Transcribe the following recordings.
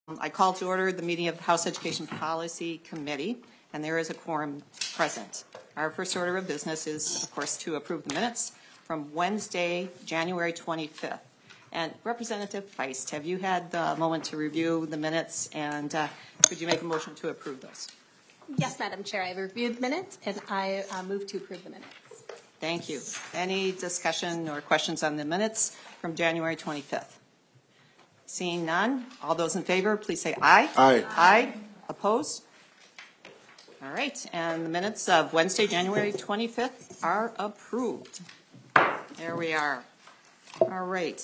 I call to order the meeting of the House Education Policy Committee, and there is a quorum present. Our first order of business is, of course, to approve the minutes from Wednesday, January 25th. And Representative Feist, have you had the moment to review the minutes, and could you make a motion to approve those? Yes, Madam Chair, I have reviewed the minutes, and I move to approve the minutes. Thank you. Any discussion or questions on the minutes from January 25th? Seeing none, all those in favor, please say aye. Aye. Aye. Opposed? All right, and the minutes of Wednesday, January 25th are approved. There we are. All right.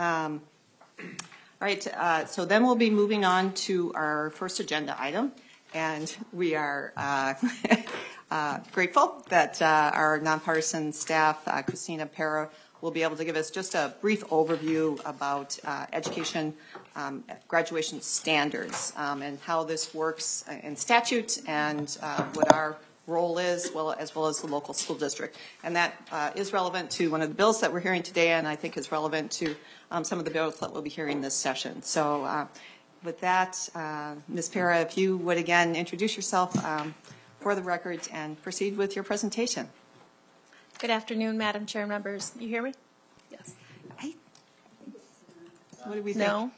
So then we'll be moving on to our first agenda item, and we are grateful that our nonpartisan staff, Christina Para, will be able to give us just a brief overview about education graduation standards and how this works in statute and what our role is, as well as the local school district. And that is relevant to one of the bills that we're hearing today, and I think is relevant to some of the bills that we'll be hearing this session. So with that, Ms. Para, if you would again introduce yourself for the record and proceed with your presentation. Good afternoon, Madam Chair, members. You hear me? Yes. What do we think? No.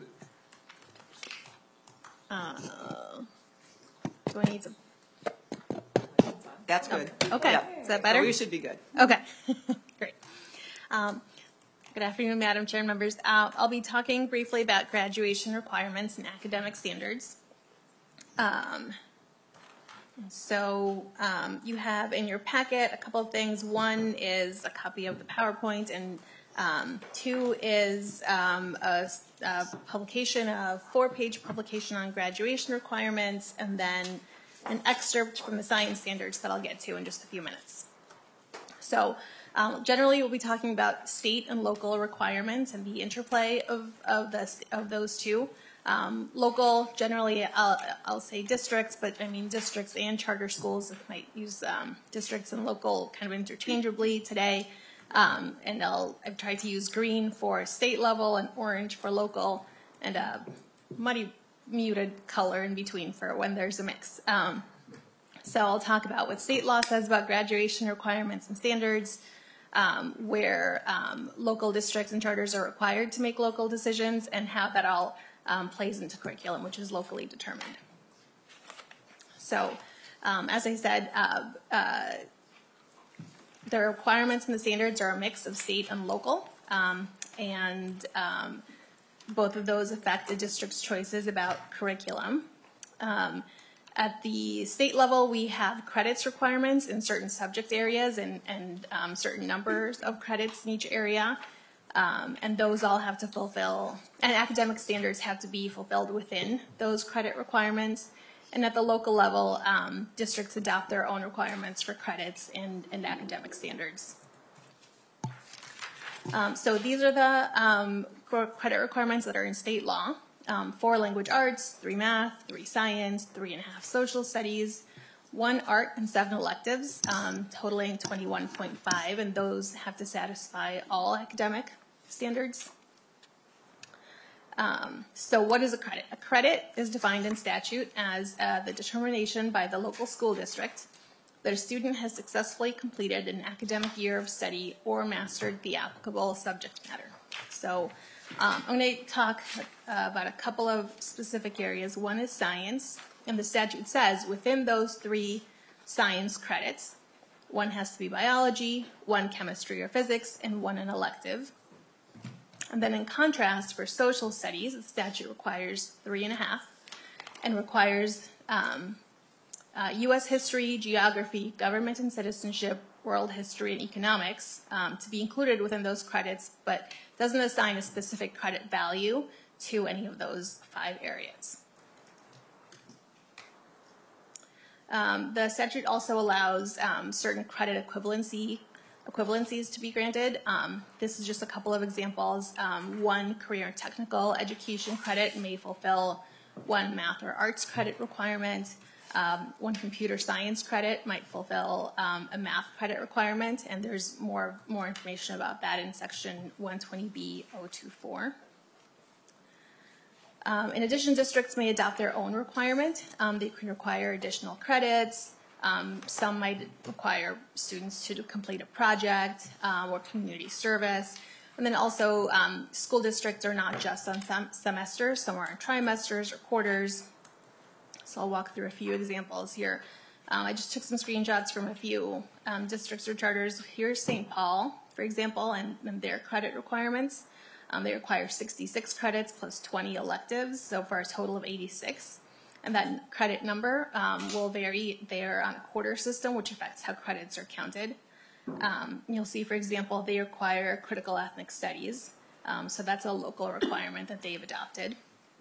Do I need to? That's good. Okay. Yeah. Is that better? So we should be good. Okay. Great. Good afternoon, Madam Chair, members. I'll be talking briefly about graduation requirements and academic standards. You have in your packet a couple of things. One is a copy of the PowerPoint, and two is a publication, a 4-page publication on graduation requirements, and then an excerpt from the science standards that I'll get to in just a few minutes. So generally we'll be talking about state and local requirements and the interplay of those two. Local, generally, I'll say districts, but I mean districts and charter schools might use districts and local kind of interchangeably today. And I've tried to use green for state level and orange for local, and a muddy muted color in between for when there's a mix. So I'll talk about what state law says about graduation requirements and standards, where local districts and charters are required to make local decisions, and how that all plays into curriculum, which is locally determined. So, as I said, the requirements and the standards are a mix of state and local, and both of those affect the district's choices about curriculum. At the state level, we have credits requirements in certain subject areas and certain numbers of credits in each area. And those all have to fulfill, and academic standards have to be fulfilled within those credit requirements. And at the local level, districts adopt their own requirements for credits and academic standards. So these are the credit requirements that are in state law. 4 language arts, 3 math, 3 science, 3.5 social studies, 1 art, and 7 electives, totaling 21.5, and those have to satisfy all academic standards. So what is a credit? A credit is defined in statute as the determination by the local school district that a student has successfully completed an academic year of study or mastered the applicable subject matter. So I'm going to talk about a couple of specific areas. One is science, and the statute says within those 3 science credits, 1 has to be biology, 1 chemistry or physics, and 1 an elective. And then in contrast, for social studies, the statute requires 3.5 and requires U.S. history, geography, government and citizenship, world history, and economics to be included within those credits, but doesn't assign a specific credit value to any of those 5 areas. The statute also allows certain credit equivalencies to be granted. This is just a couple of examples. 1 career and technical education credit may fulfill 1 math or arts credit requirement. 1 computer science credit might fulfill a math credit requirement, and there's more information about that in section 120B.024. In addition, districts may adopt their own requirement. They can require additional credits. Some might require students to complete a project or community service. And then also, school districts are not just on semesters. Some are on trimesters or quarters. So I'll walk through a few examples here. I just took some screenshots from a few districts or charters. Here's St. Paul, for example, and their credit requirements. They require 66 credits plus 20 electives, so for a total of 86. And that credit number will vary. They're on a quarter system, which affects how credits are counted. You'll see, for example, they require critical ethnic studies. So that's a local requirement that they've adopted.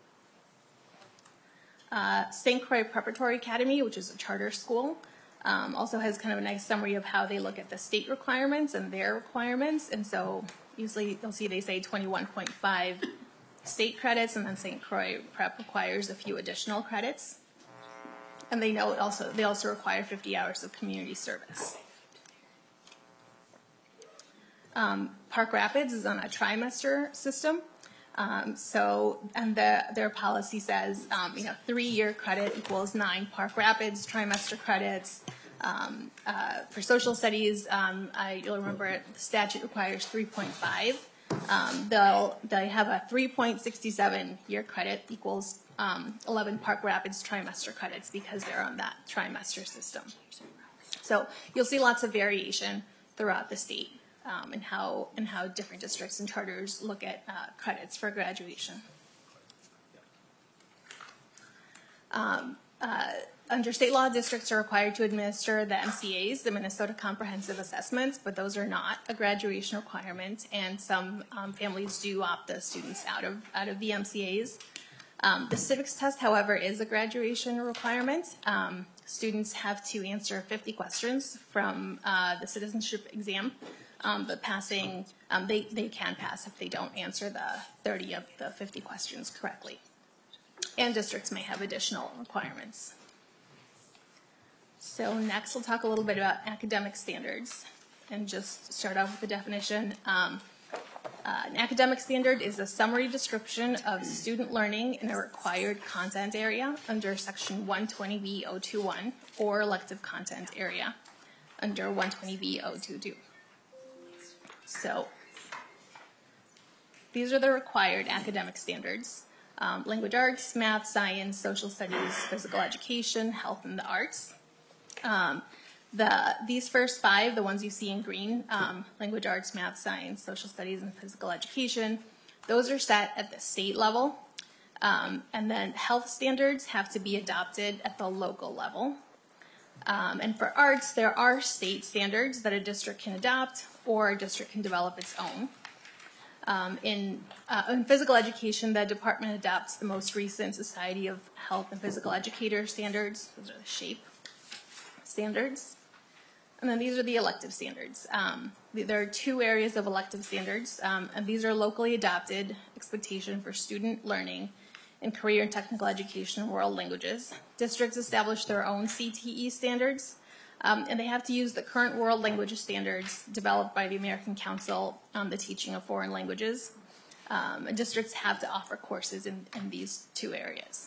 St. Croix Preparatory Academy, which is a charter school, also has kind of a nice summary of how they look at the state requirements and their requirements. And so usually you'll see they say 21.5 state credits, and then St. Croix Prep requires a few additional credits. And they also require 50 hours of community service. Park Rapids is on a trimester system. Their policy says, 3-year credit equals 9 Park Rapids trimester credits. For social studies, you'll remember the statute requires 3.5. They have a 3.67 year credit equals 11 Park Rapids trimester credits because they're on that trimester system. So you'll see lots of variation throughout the state. And how different districts and charters look at credits for graduation. Under state law, districts are required to administer the MCAs, the Minnesota Comprehensive Assessments, but those are not a graduation requirement, and some families do opt the students out of the MCAs. The civics test, however, is a graduation requirement. Students have to answer 50 questions from the citizenship exam. But passing, they can pass if they don't answer the 30 of the 50 questions correctly. And districts may have additional requirements. So next we'll talk a little bit about academic standards and just start off with the definition. An academic standard is a summary description of student learning in a required content area under Section 120B.021 or elective content area under 120B.022. So these are the required academic standards. Language arts, math, science, social studies, physical education, health, and the arts. These first 5, the ones you see in green, language arts, math, science, social studies, and physical education, those are set at the state level. And then health standards have to be adopted at the local level. And for arts, there are state standards that a district can adopt or a district can develop its own. In physical education, the department adopts the most recent Society of Health and Physical Educators standards. Those are the SHAPE standards. And then these are the elective standards. There are 2 areas of elective standards, and these are locally adopted expectation for student learning in career and technical education and world languages. Districts establish their own CTE standards, and they have to use the current world language standards developed by the American Council on the Teaching of Foreign Languages. And districts have to offer courses in these 2 areas.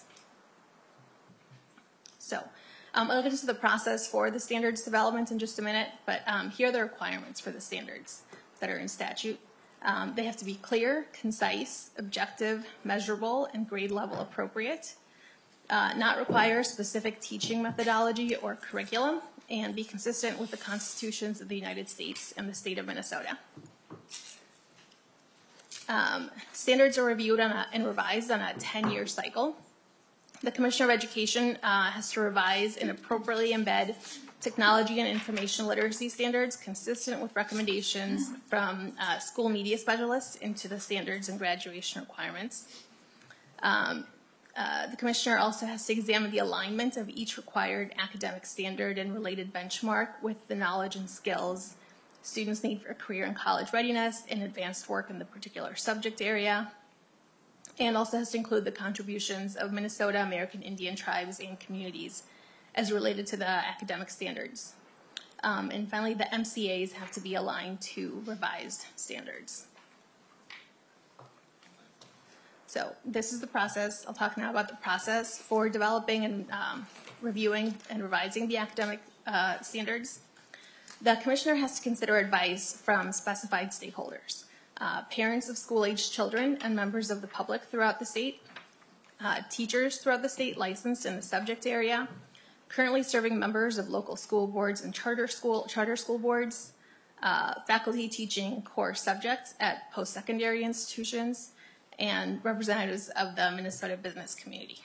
So I'll get into the process for the standards development in just a minute, but here are the requirements for the standards that are in statute. They have to be clear, concise, objective, measurable, and grade level appropriate. Not require specific teaching methodology or curriculum, and be consistent with the constitutions of the United States and the state of Minnesota. Standards are reviewed and revised on a 10-year cycle. The Commissioner of Education has to revise and appropriately embed technology and information literacy standards consistent with recommendations from school media specialists into the standards and graduation requirements. The Commissioner also has to examine the alignment of each required academic standard and related benchmark with the knowledge and skills students need for career and college readiness and advanced work in the particular subject area, and also has to include the contributions of Minnesota, American Indian tribes, and communities as related to the academic standards. And finally, the MCAs have to be aligned to revised standards. So this is the process. I'll talk now about the process for developing and reviewing and revising the academic standards. The commissioner has to consider advice from specified stakeholders, parents of school-aged children and members of the public throughout the state, teachers throughout the state licensed in the subject area, currently serving members of local school boards and charter school boards, faculty teaching core subjects at post-secondary institutions, and representatives of the Minnesota business community.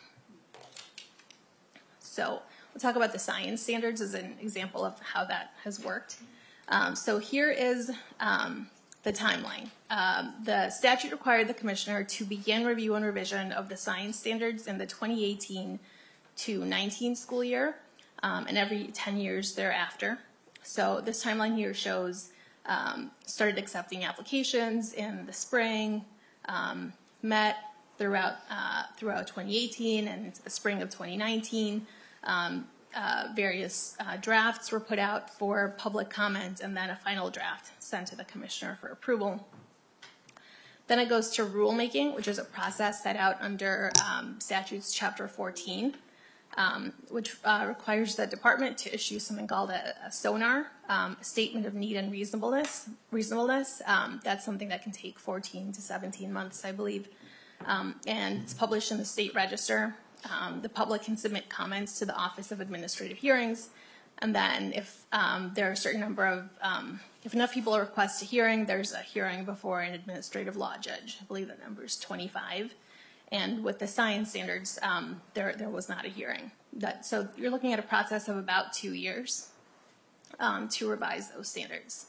So we'll talk about the science standards as an example of how that has worked. So here is the timeline. The statute required the commissioner to begin review and revision of the science standards in the 2018 to 19 school year, and every 10 years thereafter. So this timeline here shows started accepting applications in the spring, met throughout 2018 and into the spring of 2019. Various drafts were put out for public comment, and then a final draft sent to the commissioner for approval. Then it goes to rulemaking, which is a process set out under statutes chapter 14, which requires the department to issue something called a SONAR, a statement of need and reasonableness. That's something that can take 14 to 17 months, I believe, and it's published in the state register. The public can submit comments to the Office of Administrative Hearings, and then if there are a certain number of, if enough people request a hearing, there's a hearing before an administrative law judge. I believe the number is 25. And with the science standards, there was not a hearing. So you're looking at a process of about 2 years to revise those standards.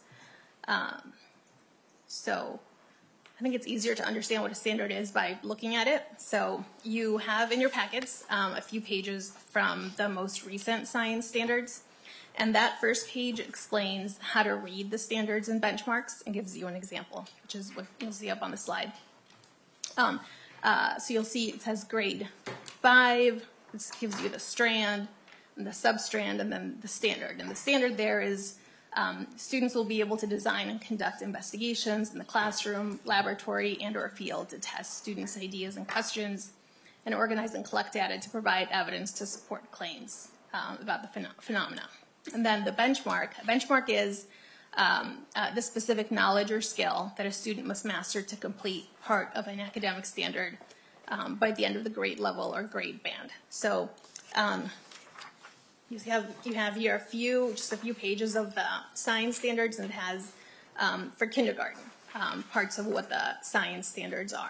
So I think it's easier to understand what a standard is by looking at it. So you have in your packets a few pages from the most recent science standards. And that first page explains how to read the standards and benchmarks and gives you an example, which is what you'll see up on the slide. So you'll see it says grade 5. This gives you the strand, and the substrand, and then the standard. And the standard there is students will be able to design and conduct investigations in the classroom, laboratory, and or field to test students' ideas and questions, and organize and collect data to provide evidence to support claims about the phenomena. And then the benchmark. A benchmark is the specific knowledge or skill that a student must master to complete part of an academic standard by the end of the grade level or grade band. So you have here just a few pages of the science standards, and it has for kindergarten parts of what the science standards are.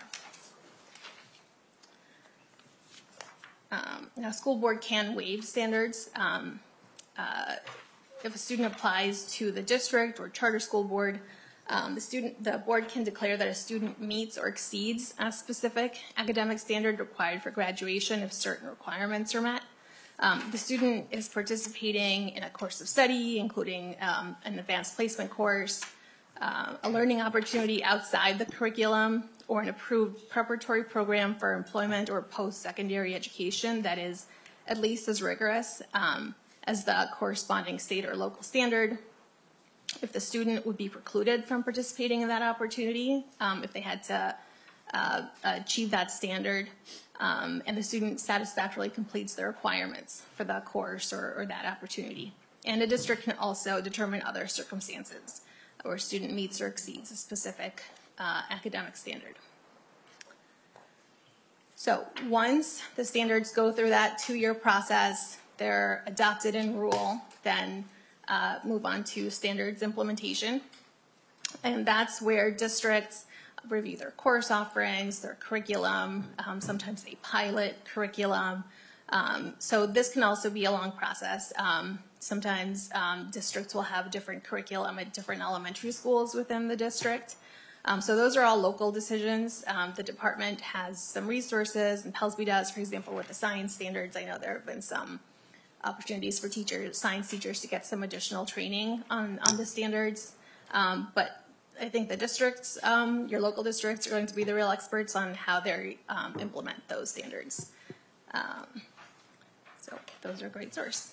Now, school board can waive standards. If a student applies to the district or charter school board, the board can declare that a student meets or exceeds a specific academic standard required for graduation if certain requirements are met. The student is participating in a course of study, including an advanced placement course, a learning opportunity outside the curriculum, or an approved preparatory program for employment or post-secondary education that is at least as rigorous as the corresponding state or local standard. If the student would be precluded from participating in that opportunity, if they had to achieve that standard, and the student satisfactorily completes the requirements for the course or that opportunity. And a district can also determine other circumstances where a student meets or exceeds a specific academic standard. So once the standards go through that 2-year process, they're adopted in rule, then move on to standards implementation. And that's where districts review their course offerings, their curriculum, sometimes a pilot curriculum. So this can also be a long process. Sometimes districts will have different curriculum at different elementary schools within the district. So those are all local decisions. The department has some resources, and Pelsby does, for example, with the science standards. I know there have been some opportunities for science teachers to get some additional training on the standards. But I think the districts, your local districts, are going to be the real experts on how they implement those standards. So those are a great source.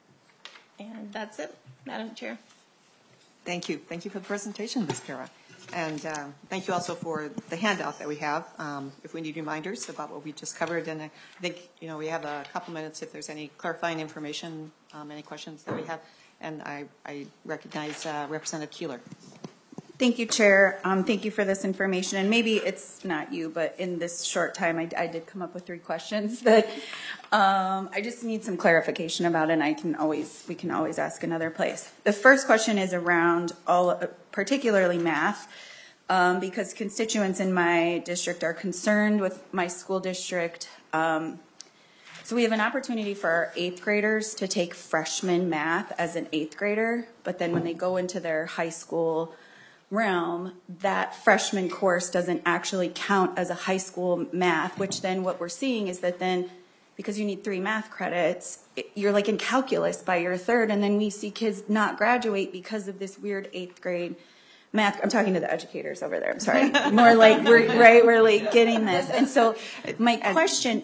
And that's it, Madam Chair. Thank you. Thank you for the presentation, Ms. Kara. And thank you also for the handout that we have, if we need reminders about what we just covered. And I think, we have a couple minutes if there's any clarifying information, any questions that we have. And I recognize Representative Keeler. Thank you, Chair. Thank you for this information. And maybe it's not you, but in this short time, I did come up with 3 questions that I just need some clarification about, and we can always ask another place. The first question is around particularly math, because constituents in my district are concerned with my school district. So we have an opportunity for our 8th graders to take freshman math as an 8th grader, but then when they go into their high school realm, that freshman course doesn't actually count as a high school math, which then what we're seeing is that then, because you need 3 math credits, you're like in calculus by your 3rd, and then we see kids not graduate because of this weird 8th grade math. I'm talking to the educators over there, I'm sorry. More like, we're like getting this. And so my question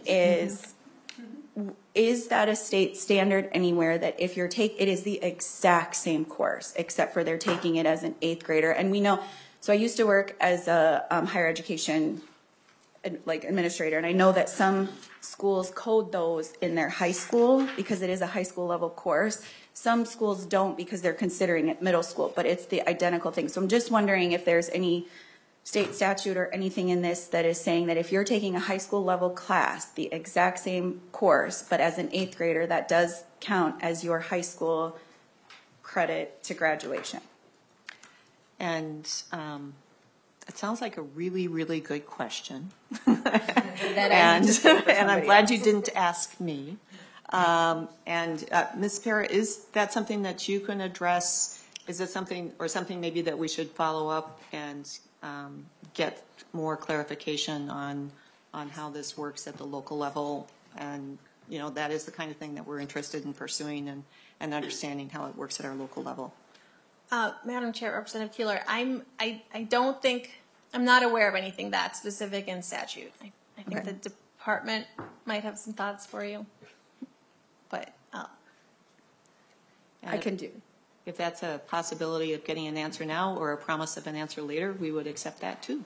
is that a state standard anywhere that if you're it is the exact same course, except for they're taking it as an 8th grader? And we know, so I used to work as a higher education administrator, and I know that some schools code those in their high school because it is a high school level course. Some schools don't because they're considering it middle school, but it's the identical thing. So I'm just wondering if there's any state statute or anything in this that is saying that if you're taking a high school level class, the exact same course, but as an 8th grader, that does count as your high school credit to graduation. And it sounds like a really, really good question. And I'm glad you didn't ask me. Ms. Para, is that something that you can address? Is it something maybe that we should follow up and get more clarification on how this works at the local level? And that is the kind of thing that we're interested in pursuing and understanding how it works at our local level. Madam Chair, Representative Keeler, I'm not aware of anything that specific in statute. I think the department might have some thoughts for you, but I can do. If that's a possibility of getting an answer now or a promise of an answer later, we would accept that too.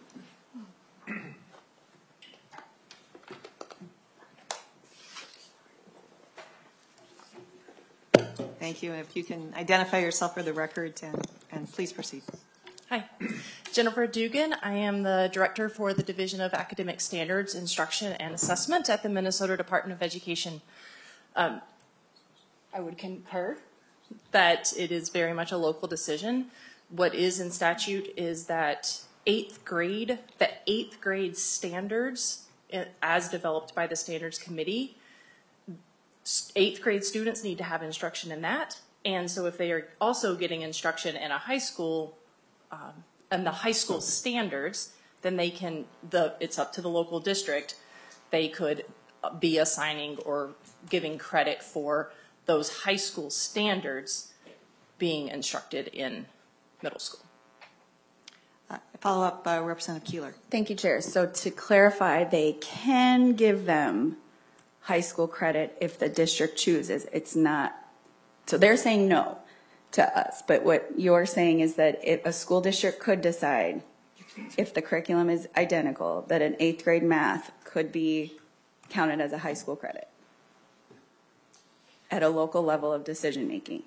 Thank you. If you can identify yourself for the record and please proceed. Hi, Jennifer Dugan. I am the Director for the Division of Academic Standards, Instruction, and Assessment at the Minnesota Department of Education. I would concur that it is very much a local decision. What is in statute is that the 8th grade standards, as developed by the Standards Committee, 8th grade students need to have instruction in that. And so if they are also getting instruction in a high school, and the high school standards, then it's up to the local district. They could be assigning or giving credit for those high school standards being instructed in middle school. Follow up, Representative Keeler. Thank you, Chair. So to clarify, they can give them high school credit if the district chooses. It's not, so they're saying no to us, but what you're saying is that if a school district could decide, if the curriculum is identical, that an 8th grade math could be counted as a high school credit at a local level of decision making.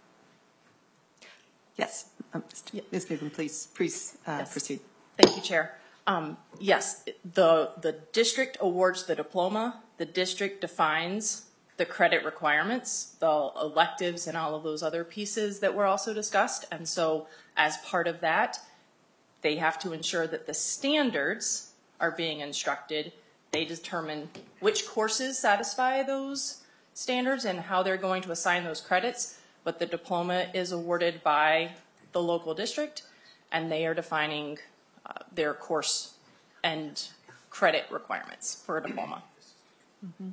Yes. Ms. Dugan, please Yes. proceed. Thank you, Chair. Yes, the district awards the diploma. The district defines the credit requirements, the electives, and all of those other pieces that were also discussed. And so as part of that, they have to ensure that the standards are being instructed. They determine which courses satisfy those standards and how they're going to assign those credits. But the diploma is awarded by the local district, and they are defining their course and credit requirements for a diploma. Mm-hmm.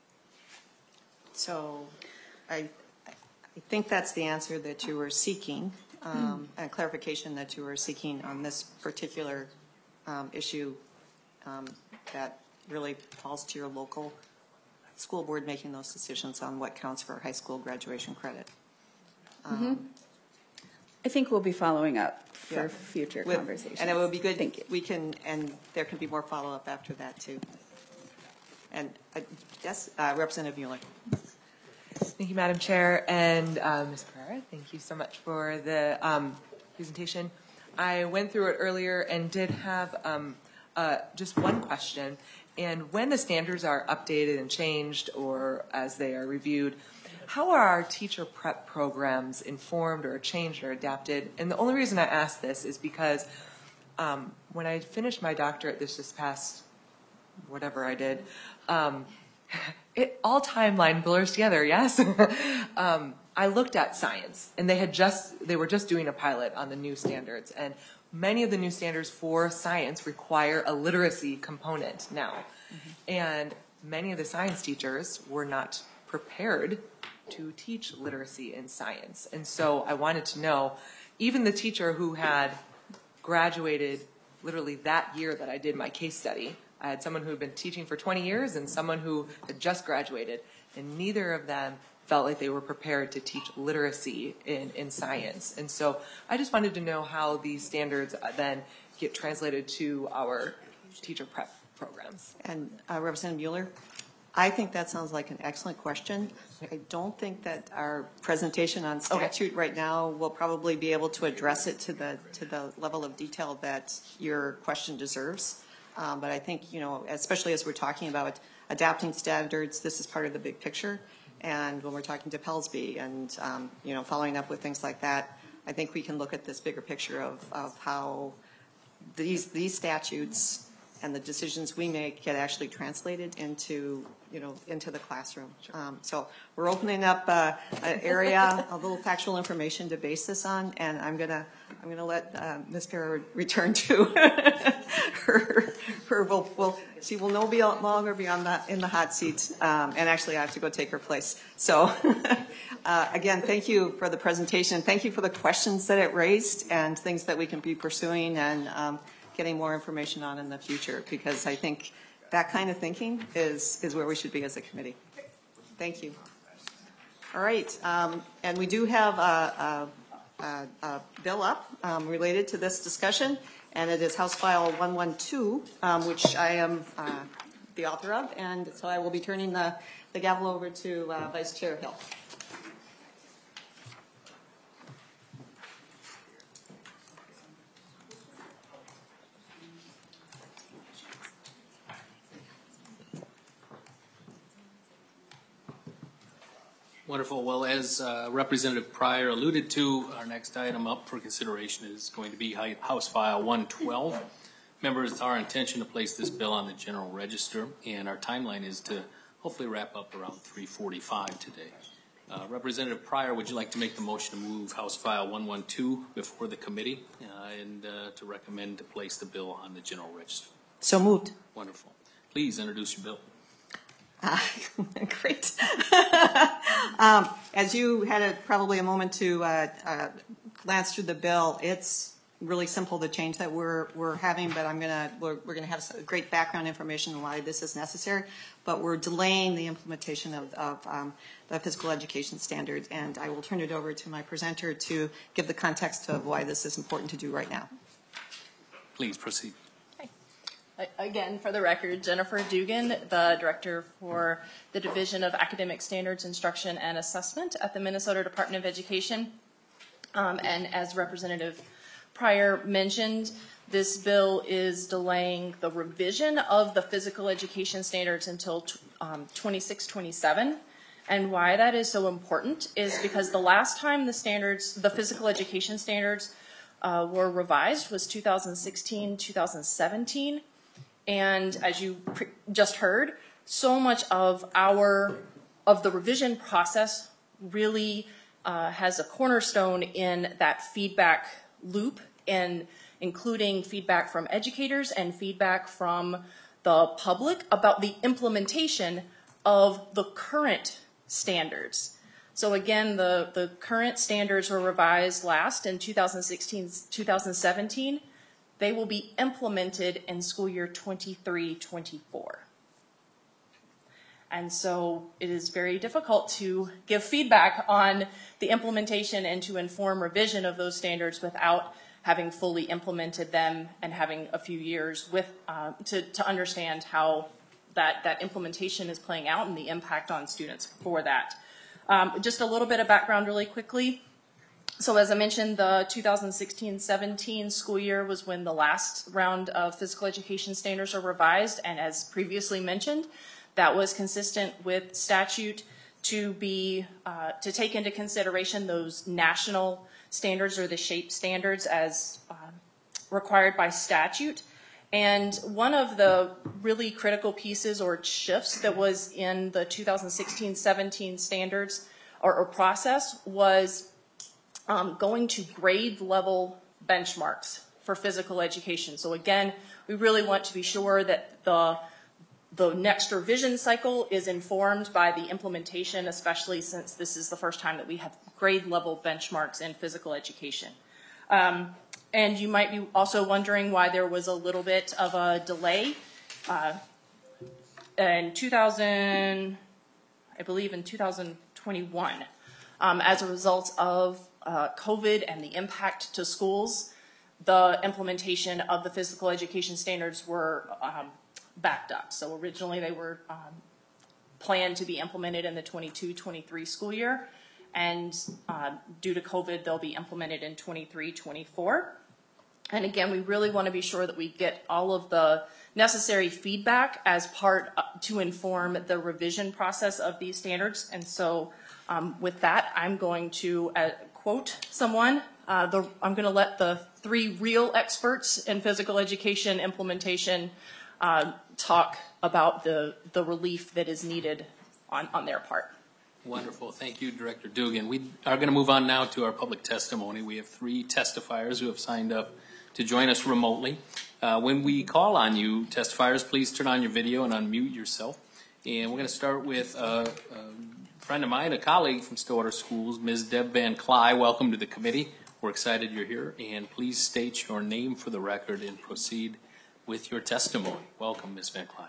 So I think that's the answer that you were seeking, and clarification that you were seeking on this particular issue that really falls to your local school board making those decisions on what counts for high school graduation credit. I think we'll be following up for Yeah. future With- conversations. And it would be good. Thank you. We can, and there can be more follow-up after that, too. And, yes, Representative Mueller. Thank you, Madam Chair, and Ms. Pereira, thank you so much for the presentation. I went through it earlier and did have just one question. And when the standards are updated and changed, or as they are reviewed, how are our teacher prep programs informed or changed or adapted? And the only reason I ask this is because when I finished my doctorate this past whatever I did, it all timeline blurs together. Yes, I looked at science, and they were just doing a pilot on the new standards, and many of the new standards for science require a literacy component now, and many of the science teachers were not prepared to teach literacy in science, and so I wanted to know, even the teacher who had graduated literally that year that I did my case study. I had someone who had been teaching for 20 years and someone who had just graduated, and neither of them felt like they were prepared to teach literacy in science. And so I just wanted to know how these standards then get translated to our teacher prep programs. And Representative Mueller, I think that sounds like an excellent question. I don't think that our presentation on statute right now will probably be able to address it to the level of detail that your question deserves. But I think, especially as we're talking about adapting standards, this is part of the big picture. And when we're talking to Pelsby and, following up with things like that, I think we can look at this bigger picture of how these statutes and the decisions we make get actually translated into the classroom. So we're opening up an area, a little factual information to base this on, and I'm gonna let Ms. Pereira return to her. She will no longer be in the hot seat, and actually I have to go take her place. So again, thank you for the presentation. Thank you for the questions that it raised and things that we can be pursuing and getting more information on in the future, because I think that kind of thinking is where we should be as a committee. Thank you. All right, and we do have a bill up related to this discussion, and it is House File 112, which I am the author of, and so I will be turning the gavel over to Vice Chair Hill. Wonderful. Well, as Representative Pryor alluded to, our next item up for consideration is going to be House File 112. Members, it's our intention to place this bill on the General Register, and our timeline is to hopefully wrap up around 3:45 today. Representative Pryor, would you like to make the motion to move House File 112 before the committee and to recommend to place the bill on the General Register? So moved. Wonderful. Please introduce your bill. Great. As you had probably a moment to glance through the bill, it's really simple, the change that we're having, but we're gonna have some great background information on why this is necessary. But we're delaying the implementation of the physical education standards, and I will turn it over to my presenter to give the context of why this is important to do right now. Please proceed. Again, for the record, Jennifer Dugan, the Director for the Division of Academic Standards, Instruction, and Assessment at the Minnesota Department of Education. And as Representative Pryor mentioned, this bill is delaying the revision of the physical education standards until 26-27. And why that is so important is because the last time the physical education standards were revised was 2016-2017. And as you just heard, so much of the revision process really has a cornerstone in that feedback loop, and including feedback from educators and feedback from the public about the implementation of the current standards. So again, the current standards were revised last in 2016-2017. They will be implemented in school year 23-24. And so it is very difficult to give feedback on the implementation and to inform revision of those standards without having fully implemented them and having a few years with to understand how that implementation is playing out and the impact on students for that. Just a little bit of background really quickly. So as I mentioned, the 2016-17 school year was when the last round of physical education standards are revised, and as previously mentioned, that was consistent with statute to take into consideration those national standards or the SHAPE standards as required by statute. And one of the really critical pieces or shifts that was in the 2016-17 standards or process was going to grade level benchmarks for physical education. So again, we really want to be sure that the next revision cycle is informed by the implementation, especially since this is the first time that we have grade level benchmarks in physical education. And you might be also wondering why there was a little bit of a delay. In 2021, as a result of COVID and the impact to schools, the implementation of the physical education standards were backed up. So originally they were planned to be implemented in the 22-23 school year, and due to COVID, they'll be implemented in 23-24. And again, we really want to be sure that we get all of the necessary feedback as part to inform the revision process of these standards. And so with that, I'm going to quote someone. I'm going to let the three real experts in physical education implementation talk about the relief that is needed on their part. Wonderful. Thank you, Director Dugan. We are going to move on now to our public testimony. We have 3 testifiers who have signed up to join us remotely. When we call on you, testifiers, please turn on your video and unmute yourself. And we're going to start with a friend of mine, a colleague from Stillwater Schools, Ms. Deb Van Cly. Welcome to the committee. We're excited you're here. And please state your name for the record and proceed with your testimony. Welcome, Ms. Van Cly.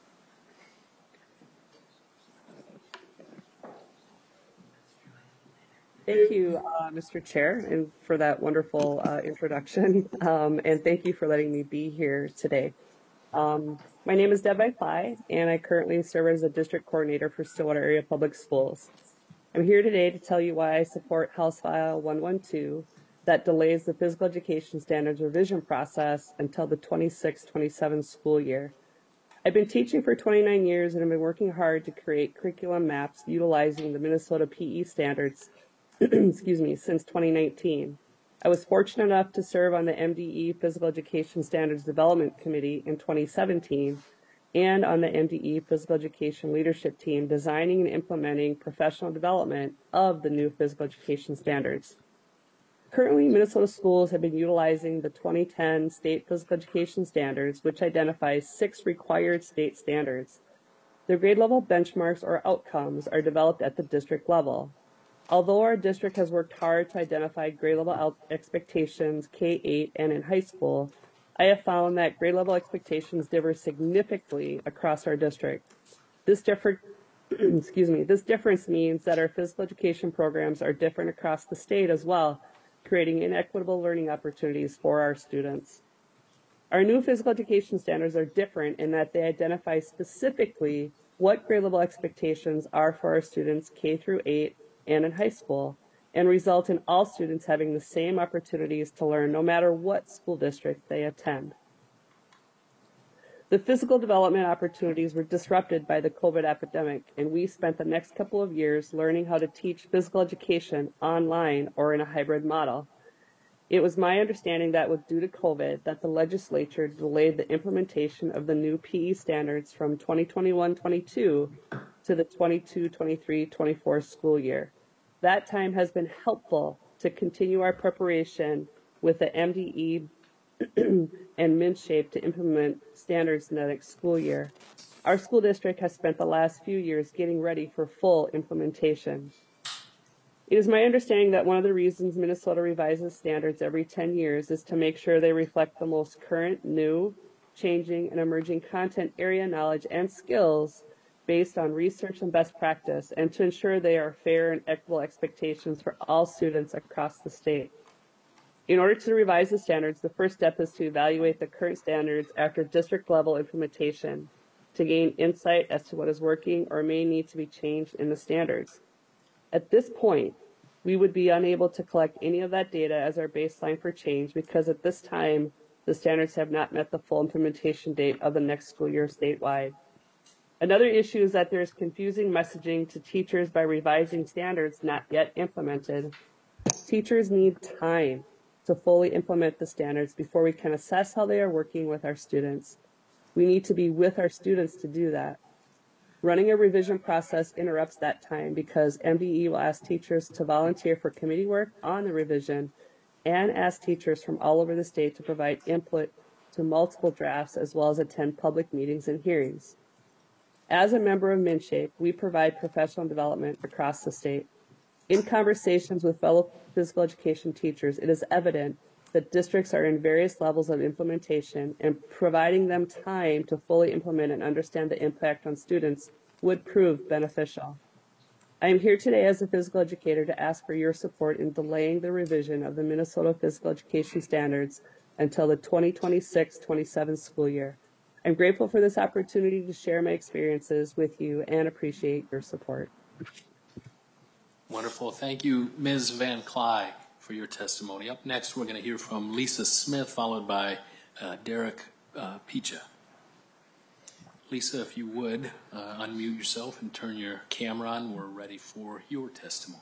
Thank you, Mr. Chair, and for that wonderful introduction. And thank you for letting me be here today. My name is Deb Van Cly, and I currently serve as a district coordinator for Stillwater Area Public Schools. I'm here today to tell you why I support House File 112 that delays the physical education standards revision process until the 26-27 school year. I've been teaching for 29 years and have been working hard to create curriculum maps utilizing the Minnesota PE standards excuse me, since 2019. I was fortunate enough to serve on the MDE Physical Education Standards Development Committee in 2017 and on the MDE Physical Education Leadership Team designing and implementing professional development of the new physical education standards. Currently, Minnesota schools have been utilizing the 2010 State Physical Education Standards, which identifies 6 required state standards. The grade level benchmarks or outcomes are developed at the district level. Although our district has worked hard to identify grade level expectations K-8 and in high school, I have found that grade level expectations differ significantly across our district. This difference means that our physical education programs are different across the state as well, creating inequitable learning opportunities for our students. Our new physical education standards are different in that they identify specifically what grade level expectations are for our students K through 8 and in high school, and result in all students having the same opportunities to learn no matter what school district they attend. The physical development opportunities were disrupted by the COVID epidemic, and we spent the next couple of years learning how to teach physical education online or in a hybrid model. It was my understanding that due to COVID, that the legislature delayed the implementation of the new PE standards from 2021-22 to the 22-23-24 school year. That time has been helpful to continue our preparation with the MDE and MnSHAPE to implement standards in the next school year. Our school district has spent the last few years getting ready for full implementation. It is my understanding that one of the reasons Minnesota revises standards every 10 years is to make sure they reflect the most current, new, changing, and emerging content area knowledge and skills based on research and best practice, and to ensure they are fair and equitable expectations for all students across the state. In order to revise the standards, the first step is to evaluate the current standards after district level implementation to gain insight as to what is working or may need to be changed in the standards. At this point, we would be unable to collect any of that data as our baseline for change because at this time, the standards have not met the full implementation date of the next school year statewide. Another issue is that there is confusing messaging to teachers by revising standards not yet implemented. Teachers need time to fully implement the standards before we can assess how they are working with our students. We need to be with our students to do that. Running a revision process interrupts that time because MDE will ask teachers to volunteer for committee work on the revision and ask teachers from all over the state to provide input to multiple drafts as well as attend public meetings and hearings. As a member of MnSHAPE, we provide professional development across the state. In conversations with fellow physical education teachers, it is evident that districts are in various levels of implementation, and providing them time to fully implement and understand the impact on students would prove beneficial. I am here today as a physical educator to ask for your support in delaying the revision of the Minnesota Physical Education Standards until the 2026-27 school year. I'm grateful for this opportunity to share my experiences with you and appreciate your support. Wonderful. Thank you, Ms. Van Cly, for your testimony. Up next, we're going to hear from Lisa Smith, followed by Derek Picha. Lisa, if you would, unmute yourself and turn your camera on. We're ready for your testimony.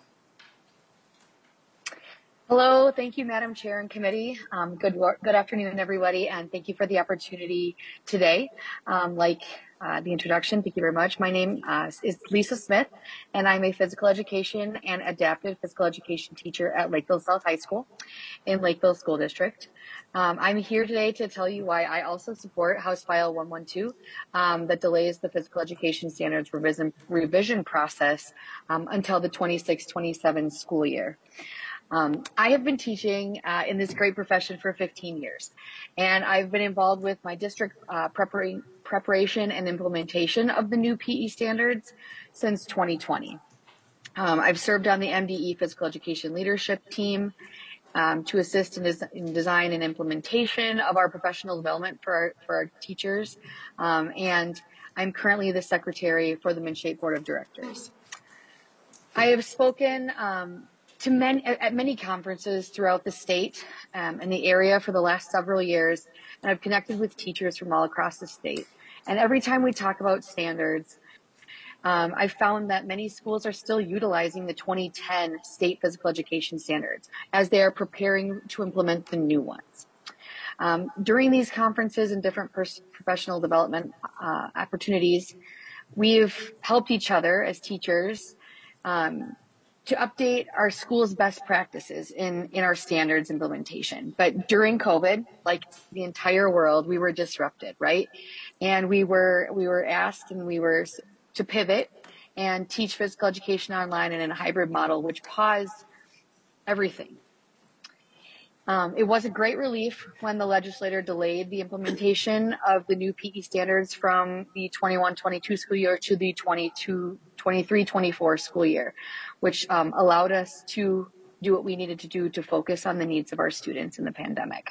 Hello, thank you, Madam Chair and Committee. Good afternoon, everybody, and thank you for the opportunity today. The introduction, thank you very much. My name is Lisa Smith, and I'm a physical education and adaptive physical education teacher at Lakeville South High School in Lakeville School District. I'm here today to tell you why I also support House File 112 that delays the physical education standards revision process until the 26-27 school year. I have been teaching in this great profession for 15 years, and I've been involved with my district preparation and implementation of the new PE standards since 2020. I've served on the MDE Physical Education Leadership Team to assist in design and implementation of our professional development for our teachers, and I'm currently the secretary for the MnSHAPE Board of Directors. I have spoken at many conferences throughout the state and the area for the last several years, and I've connected with teachers from all across the state. And every time we talk about standards, I've found that many schools are still utilizing the 2010 state physical education standards as they are preparing to implement the new ones. During these conferences and different professional development opportunities, we've helped each other as teachers to update our school's best practices in our standards implementation. But during COVID, like the entire world, we were disrupted, right? And we were asked and we were to pivot and teach physical education online and in a hybrid model, which paused everything. It was a great relief when the legislature delayed the implementation of the new PE standards from the 21-22 school year to the 23-24 school year, which allowed us to do what we needed to do to focus on the needs of our students in the pandemic.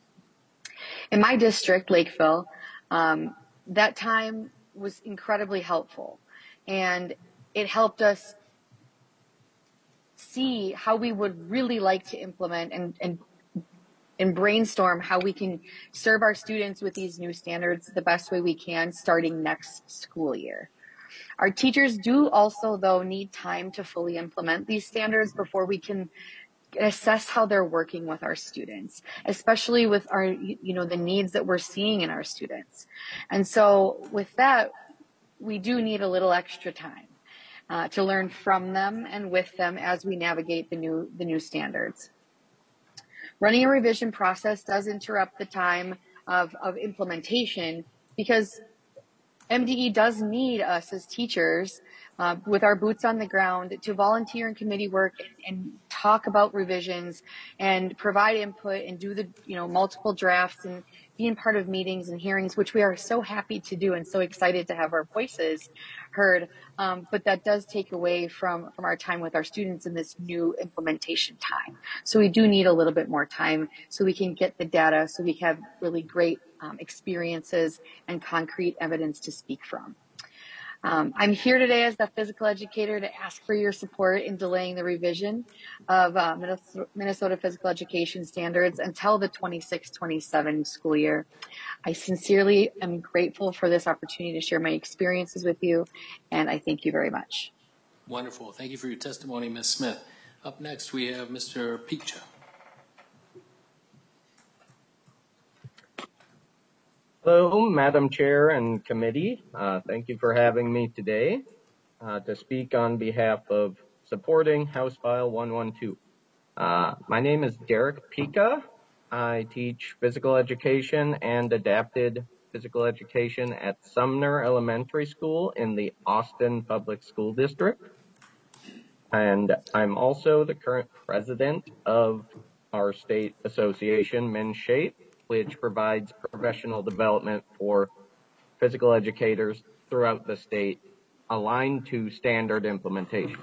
In my district, Lakeville, that time was incredibly helpful, and it helped us see how we would really like to implement and brainstorm how we can serve our students with these new standards the best way we can starting next school year. Our teachers do also, though, need time to fully implement these standards before we can assess how they're working with our students, especially with our, the needs that we're seeing in our students. And so with that, we do need a little extra time to learn from them and with them as we navigate the new standards. Running a revision process does interrupt the time of implementation because MDE does need us as teachers with our boots on the ground to volunteer in committee work and talk about revisions and provide input and do the, multiple drafts and being part of meetings and hearings, which we are so happy to do and so excited to have our voices heard. But that does take away from our time with our students in this new implementation time. So we do need a little bit more time so we can get the data, so we have really great experiences and concrete evidence to speak from. I'm here today as the physical educator to ask for your support in delaying the revision of Minnesota physical education standards until the 26-27 school year. I sincerely am grateful for this opportunity to share my experiences with you, and I thank you very much. Wonderful. Thank you for your testimony, Ms. Smith. Up next, we have Mr. Picha. Hello, Madam Chair and committee. Thank you for having me today to speak on behalf of supporting House File 112. My name is Derek Pica. I teach physical education and adapted physical education at Sumner Elementary School in the Austin Public School District. And I'm also the current president of our state association, MnShape, which provides professional development for physical educators throughout the state aligned to standard implementation.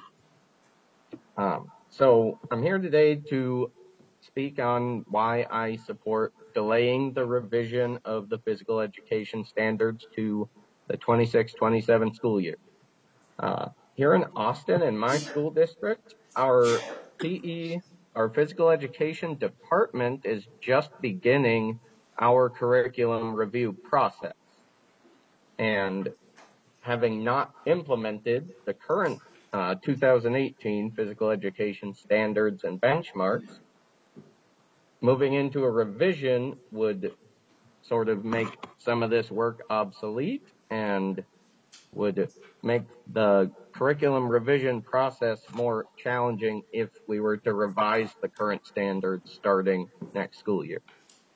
So I'm here today to speak on why I support delaying the revision of the physical education standards to the 26-27 school year. Here in Austin, in my school district, our physical education department is just beginning our curriculum review process. And having not implemented the current 2018 physical education standards and benchmarks, moving into a revision would sort of make some of this work obsolete and would make the curriculum revision process more challenging if we were to revise the current standards starting next school year.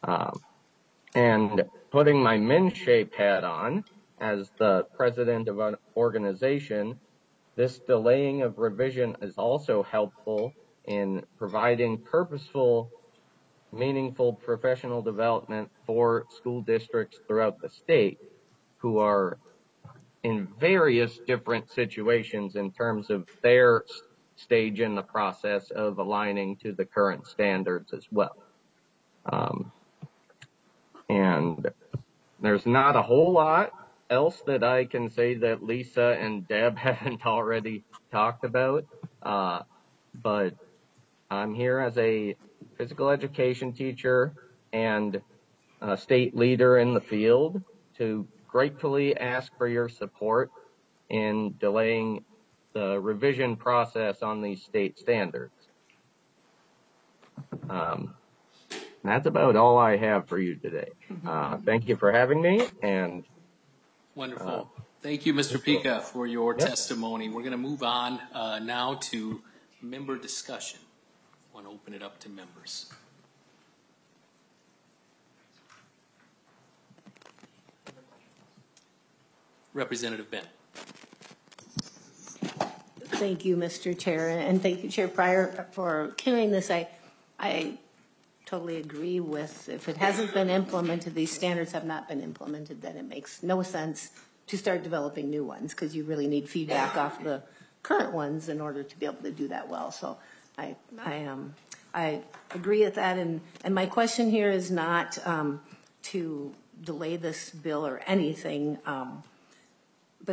And putting my MnShape hat on as the president of an organization, this delaying of revision is also helpful in providing purposeful, meaningful professional development for school districts throughout the state who are in various different situations in terms of their stage in the process of aligning to the current standards as well. And there's not a whole lot else that I can say that Lisa and Deb haven't already talked about, but I'm here as a physical education teacher and a state leader in the field to gratefully ask for your support in delaying the revision process on these state standards. That's about all I have for you today. Thank you for having me. And wonderful. Thank you, Mr. Pica, for your testimony. We're going to move on now to member discussion. I want to open it up to members. Representative Ben. Thank you, Mr. Chair, and thank you, Chair Pryor, for carrying this. I totally agree with, if it hasn't been implemented, these standards have not been implemented, then it makes no sense to start developing new ones because you really need feedback off the current ones in order to be able to do that well. So I agree with that, and my question here is not to delay this bill or anything, but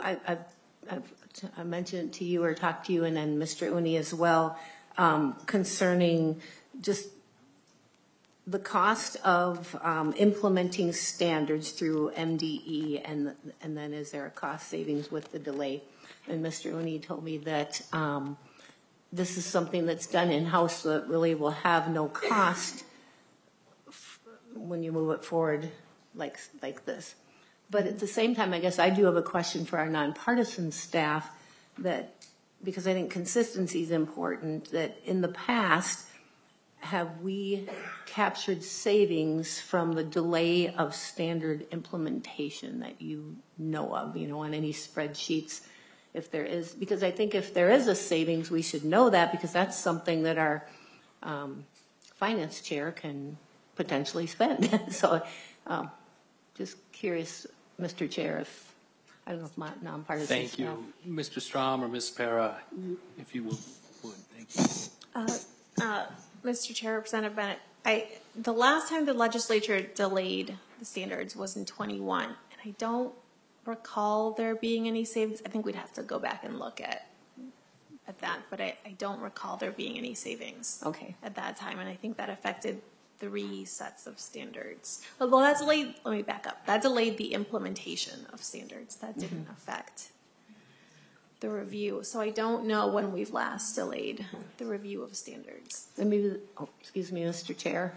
I mentioned to you or talked to you and then Mr. Uni as well concerning just the cost of implementing standards through MDE and then is there a cost savings with the delay? And Mr. Uni told me that this is something that's done in-house so it really will have no cost when you move it forward like this. But at the same time, I guess I do have a question for our nonpartisan staff that, because I think consistency is important, that in the past, have we captured savings from the delay of standard implementation that you know of, on any spreadsheets? if there is, because I think if there is a savings, we should know that, because that's something that our finance chair can potentially spend. So just curious, Mr. Chair, if, I don't know if my nonpartisan Thank staff. you. Mr. Strom or Ms. Para, if you would. Thank you. Mr. Chair, Representative Bennett, the last time the legislature delayed the standards was in 21, and I don't recall there being any savings. I think we'd have to go back and look at that, but I don't recall there being any savings at that time, and I think that affected 3 sets of standards. Well, that delayed, let me back up. That delayed the implementation of standards. That didn't affect the review. So I don't know when we've last delayed the review of standards. Then maybe, excuse me, Mr. Chair,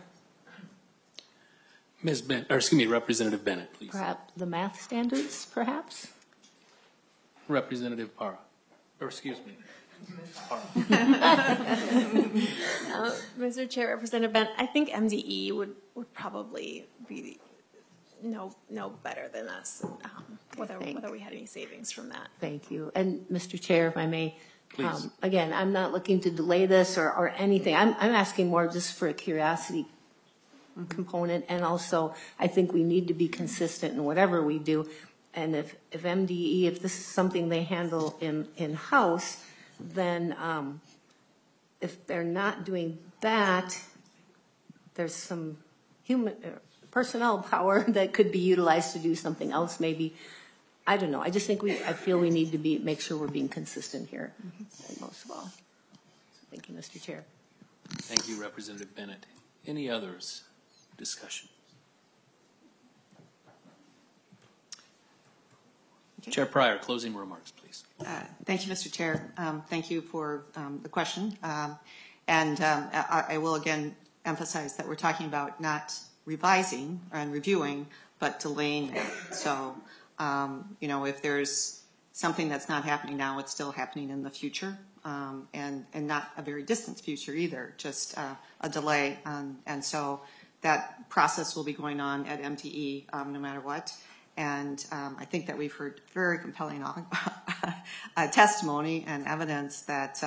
Ms. Bennett, or excuse me, Representative Bennett, please. perhaps the math standards, perhaps? Representative Para, or excuse me. Mr. Chair, Representative Bennett, I think MDE would probably be no better than us, whether we had any savings from that. Thank you. And Mr. Chair, if I may, Please. again, I'm not looking to delay this or anything. I'm asking more just for a curiosity component, and also I think we need to be consistent in whatever we do. And if MDE, if this is something they handle in-house, then if they're not doing that, there's some human personnel power that could be utilized to do something else maybe. I don't know. I just think I feel we need to make sure we're being consistent here, most of all. Thank you, Mr. Chair. Thank you, Representative Bennett. Any others? Discussion. Okay. Chair Pryor, closing remarks, please. Thank you, Mr. Chair. Thank you for the question. I will again emphasize that we're talking about not revising and reviewing, but delaying it. So, if there's something that's not happening now, it's still happening in the future, and not a very distant future either, just a delay. And so that process will be going on at MTE no matter what. And I think that we've heard very compelling testimony and evidence that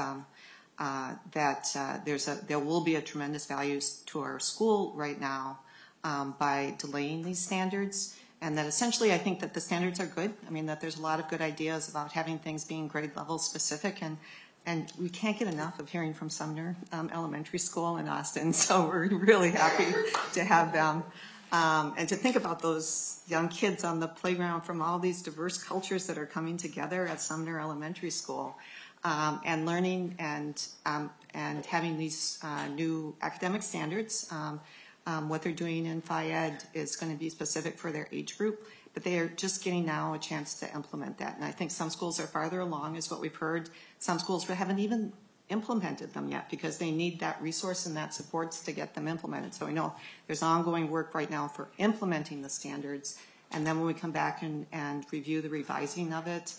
there will be a tremendous value to our school right now by delaying these standards. And that essentially I think that the standards are good. I mean, that there's a lot of good ideas about having things being grade level specific. And we can't get enough of hearing from Sumner Elementary School in Austin. So we're really happy to have them. And to think about those young kids on the playground from all these diverse cultures that are coming together at Sumner Elementary School, and learning and having these new academic standards. What they're doing in Phi-Ed is going to be specific for their age group, but they are just getting now a chance to implement that. And I think some schools are farther along, is what we've heard. Some schools haven't even implemented them yet because they need that resource and that supports to get them implemented. So we know there's ongoing work right now for implementing the standards, and then when we come back and review the revising of it,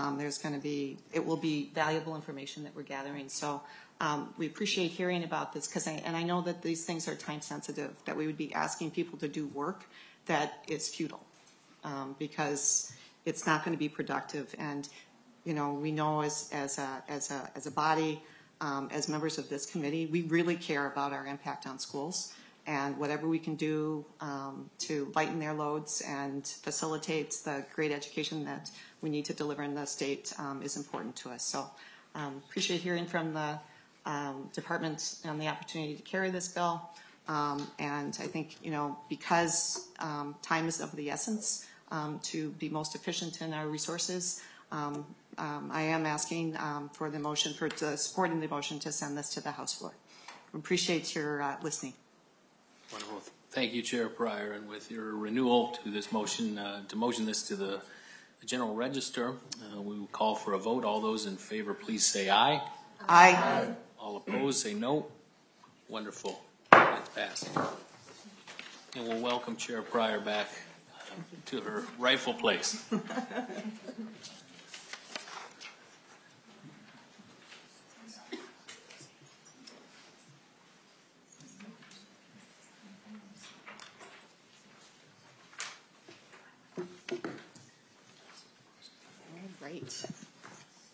it will be valuable information that we're gathering. So we appreciate hearing about this and I know that these things are time sensitive, that we would be asking people to do work that is futile because it's not going to be productive. And we know as a body, as members of this committee, we really care about our impact on schools, and whatever we can do to lighten their loads and facilitate the great education that we need to deliver in the state is important to us. So appreciate hearing from the department on the opportunity to carry this bill. And I think, because time is of the essence to be most efficient in our resources, I am asking for the motion, supporting the motion to send this to the House floor. Appreciate your listening. Wonderful. Thank you, Chair Pryor. And with your renewal to this motion, to motion this to the General Register, we will call for a vote. All those in favor, please say aye. Aye. All opposed, say no. Wonderful. It's passed. And we'll welcome Chair Pryor back to her rightful place. Right.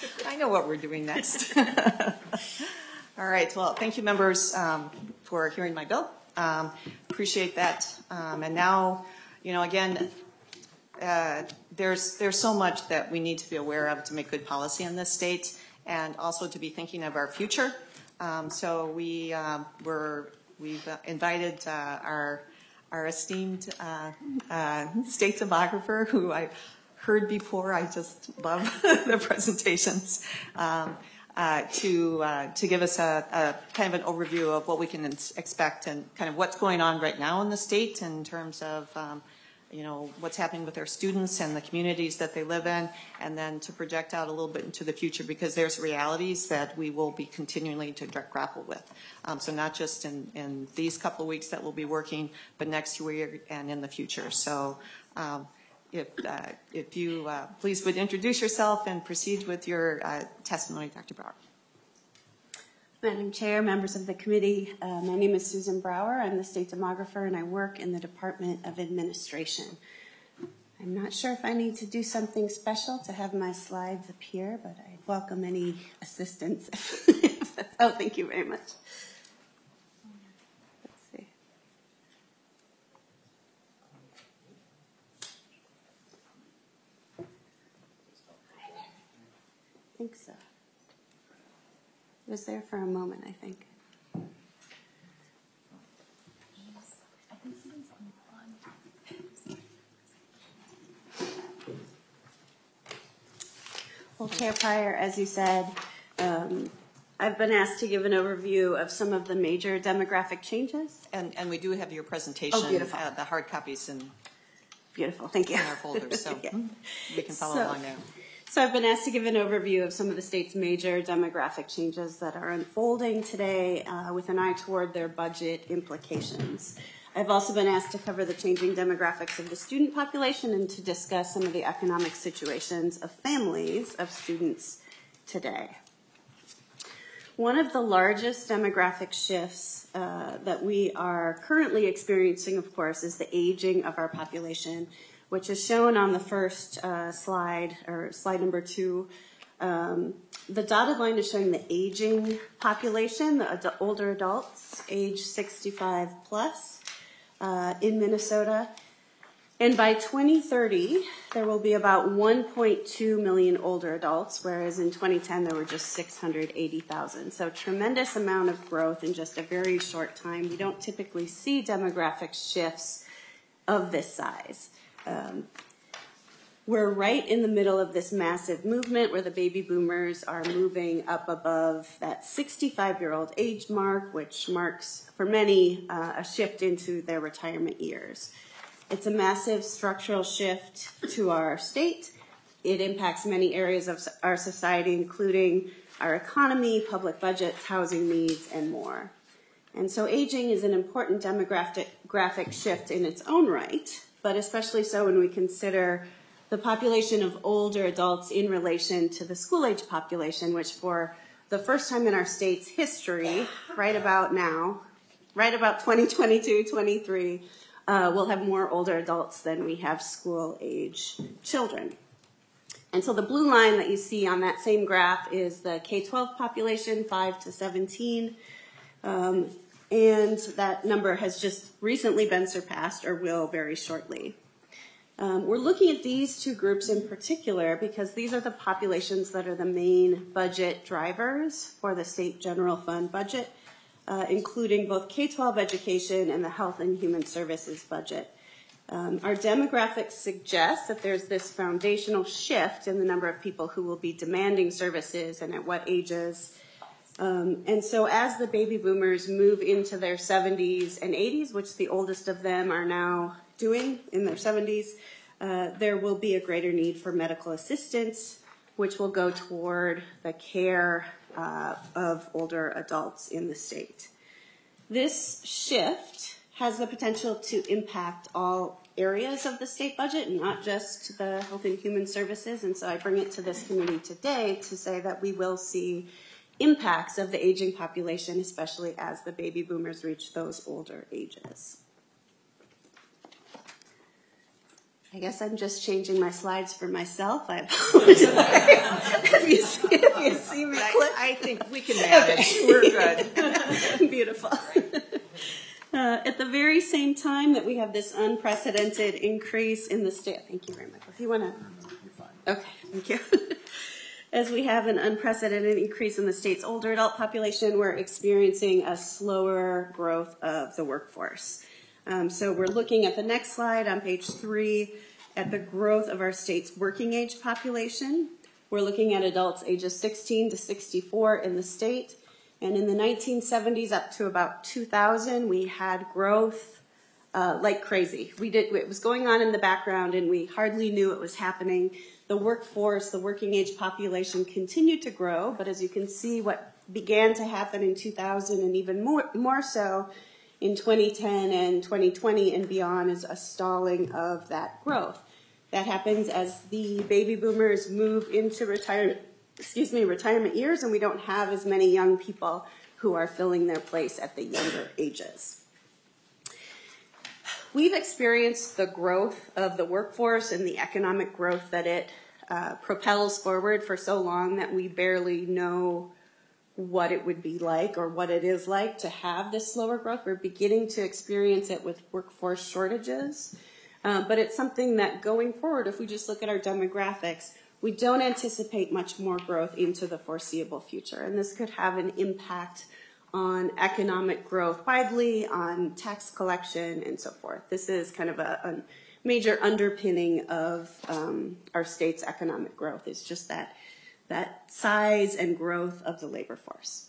I know what we're doing next. All right, well, thank you, members, for hearing my bill. Appreciate that. And now, again, there's so much that we need to be aware of to make good policy in this state, and also to be thinking of our future. So we've invited our esteemed state demographer, who I heard before. I just love the presentations. To give us a kind of an overview of what we can expect and kind of what's going on right now in the state in terms of what's happening with our students and the communities that they live in, and then to project out a little bit into the future, because there's realities that we will be continually to grapple with. So not just in these couple of weeks that we'll be working, but next year and in the future. So if you please would introduce yourself and proceed with your testimony, Dr. Brower. Madam Chair, members of the committee, my name is Susan Brower. I'm the state demographer, and I work in the Department of Administration. I'm not sure if I need to do something special to have my slides appear, but I welcome any assistance. Oh, thank you very much. Let's see. I think so. It was there for a moment, I think. Well, Chair Pryor, as you said, I've been asked to give an overview of some of the major demographic changes. And we do have your presentation, the hard copies, and beautiful, thank you. In our folders, so yeah. We can follow along now. So I've been asked to give an overview of some of the state's major demographic changes that are unfolding today with an eye toward their budget implications. I've also been asked to cover the changing demographics of the student population and to discuss some of the economic situations of families of students today. One of the largest demographic shifts that we are currently experiencing, of course, is the aging of our population, which is shown on the first slide, or slide number 2. The dotted line is showing the aging population, the older adults, age 65 plus, in Minnesota. And by 2030, there will be about 1.2 million older adults, whereas in 2010 there were just 680,000. So tremendous amount of growth in just a very short time. We don't typically see demographic shifts of this size. We're right in the middle of this massive movement where the baby boomers are moving up above that 65-year-old age mark, which marks, for many, a shift into their retirement years. It's a massive structural shift to our state. It impacts many areas of our society, including our economy, public budgets, housing needs, and more. And so aging is an important demographic shift in its own right, but especially so when we consider the population of older adults in relation to the school-age population, which for the first time in our state's history, right about now, right about 2022-23, we'll have more older adults than we have school-age children. And so the blue line that you see on that same graph is the K-12 population, 5 to 17. And that number has just recently been surpassed, or will very shortly. We're looking at these two groups in particular because these are the populations that are the main budget drivers for the state general fund budget, including both K-12 education and the health and human services budget. Our demographics suggest that there's this foundational shift in the number of people who will be demanding services and at what ages. And so as the baby boomers move into their 70s and 80s, which the oldest of them are now doing in their 70s, there will be a greater need for medical assistance, which will go toward the care of older adults in the state. This shift has the potential to impact all areas of the state budget, not just the health and human services. And so I bring it to this committee today to say that we will see impacts of the aging population, especially as the baby boomers reach those older ages. I guess I'm just changing my slides for myself. I apologize. If you see me click. I think we can manage. Okay. We're good. Beautiful. At the very same time that we have this unprecedented increase in the state, thank you very much. If you want to, okay, thank you. As we have an unprecedented increase in the state's older adult population, we're experiencing a slower growth of the workforce. So we're looking at the next slide on page 3 at the growth of our state's working age population. We're looking at adults ages 16 to 64 in the state. And in the 1970s up to about 2000, we had growth like crazy. It was going on in the background and we hardly knew it was happening. The workforce, the working age population continued to grow, but as you can see, what began to happen in 2000 and even more so in 2010 and 2020 and beyond is a stalling of that growth. That happens as the baby boomers move into retirement years, and we don't have as many young people who are filling their place at the younger ages. We've experienced the growth of the workforce and the economic growth that it propels forward for so long that we barely know what it would be like or what it is like to have this slower growth. We're beginning to experience it with workforce shortages, but it's something that going forward, if we just look at our demographics, we don't anticipate much more growth into the foreseeable future. And this could have an impact on economic growth widely, on tax collection, and so forth. This is kind of a major underpinning of our state's economic growth. It's just that size and growth of the labor force.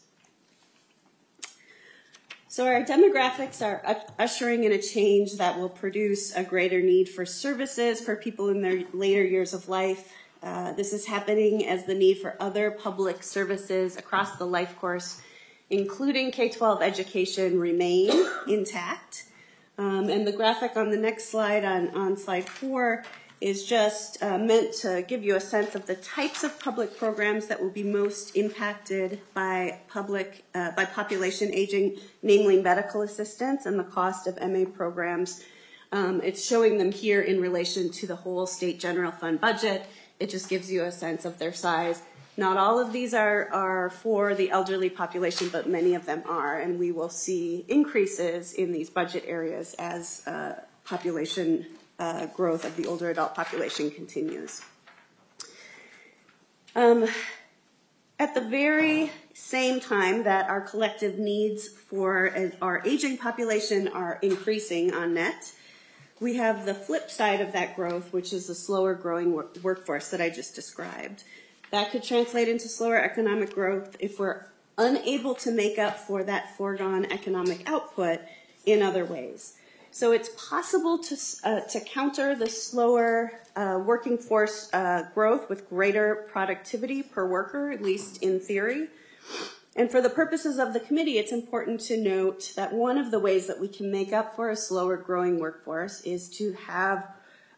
So our demographics are ushering in a change that will produce a greater need for services for people in their later years of life. This is happening as the need for other public services across the life course, including K-12 education, remain intact. And the graphic on the next slide, on slide 4, is just meant to give you a sense of the types of public programs that will be most impacted by population aging, namely medical assistance and the cost of MA programs. It's showing them here in relation to the whole state general fund budget. It just gives you a sense of their size. Not all of these are for the elderly population, but many of them are, and we will see increases in these budget areas as population growth of the older adult population continues. At the very same time that our collective needs for our aging population are increasing on net, we have the flip side of that growth, which is the slower growing workforce that I just described. That could translate into slower economic growth if we're unable to make up for that foregone economic output in other ways. So it's possible to counter the slower working force growth with greater productivity per worker, at least in theory. And for the purposes of the committee, it's important to note that one of the ways that we can make up for a slower growing workforce is to have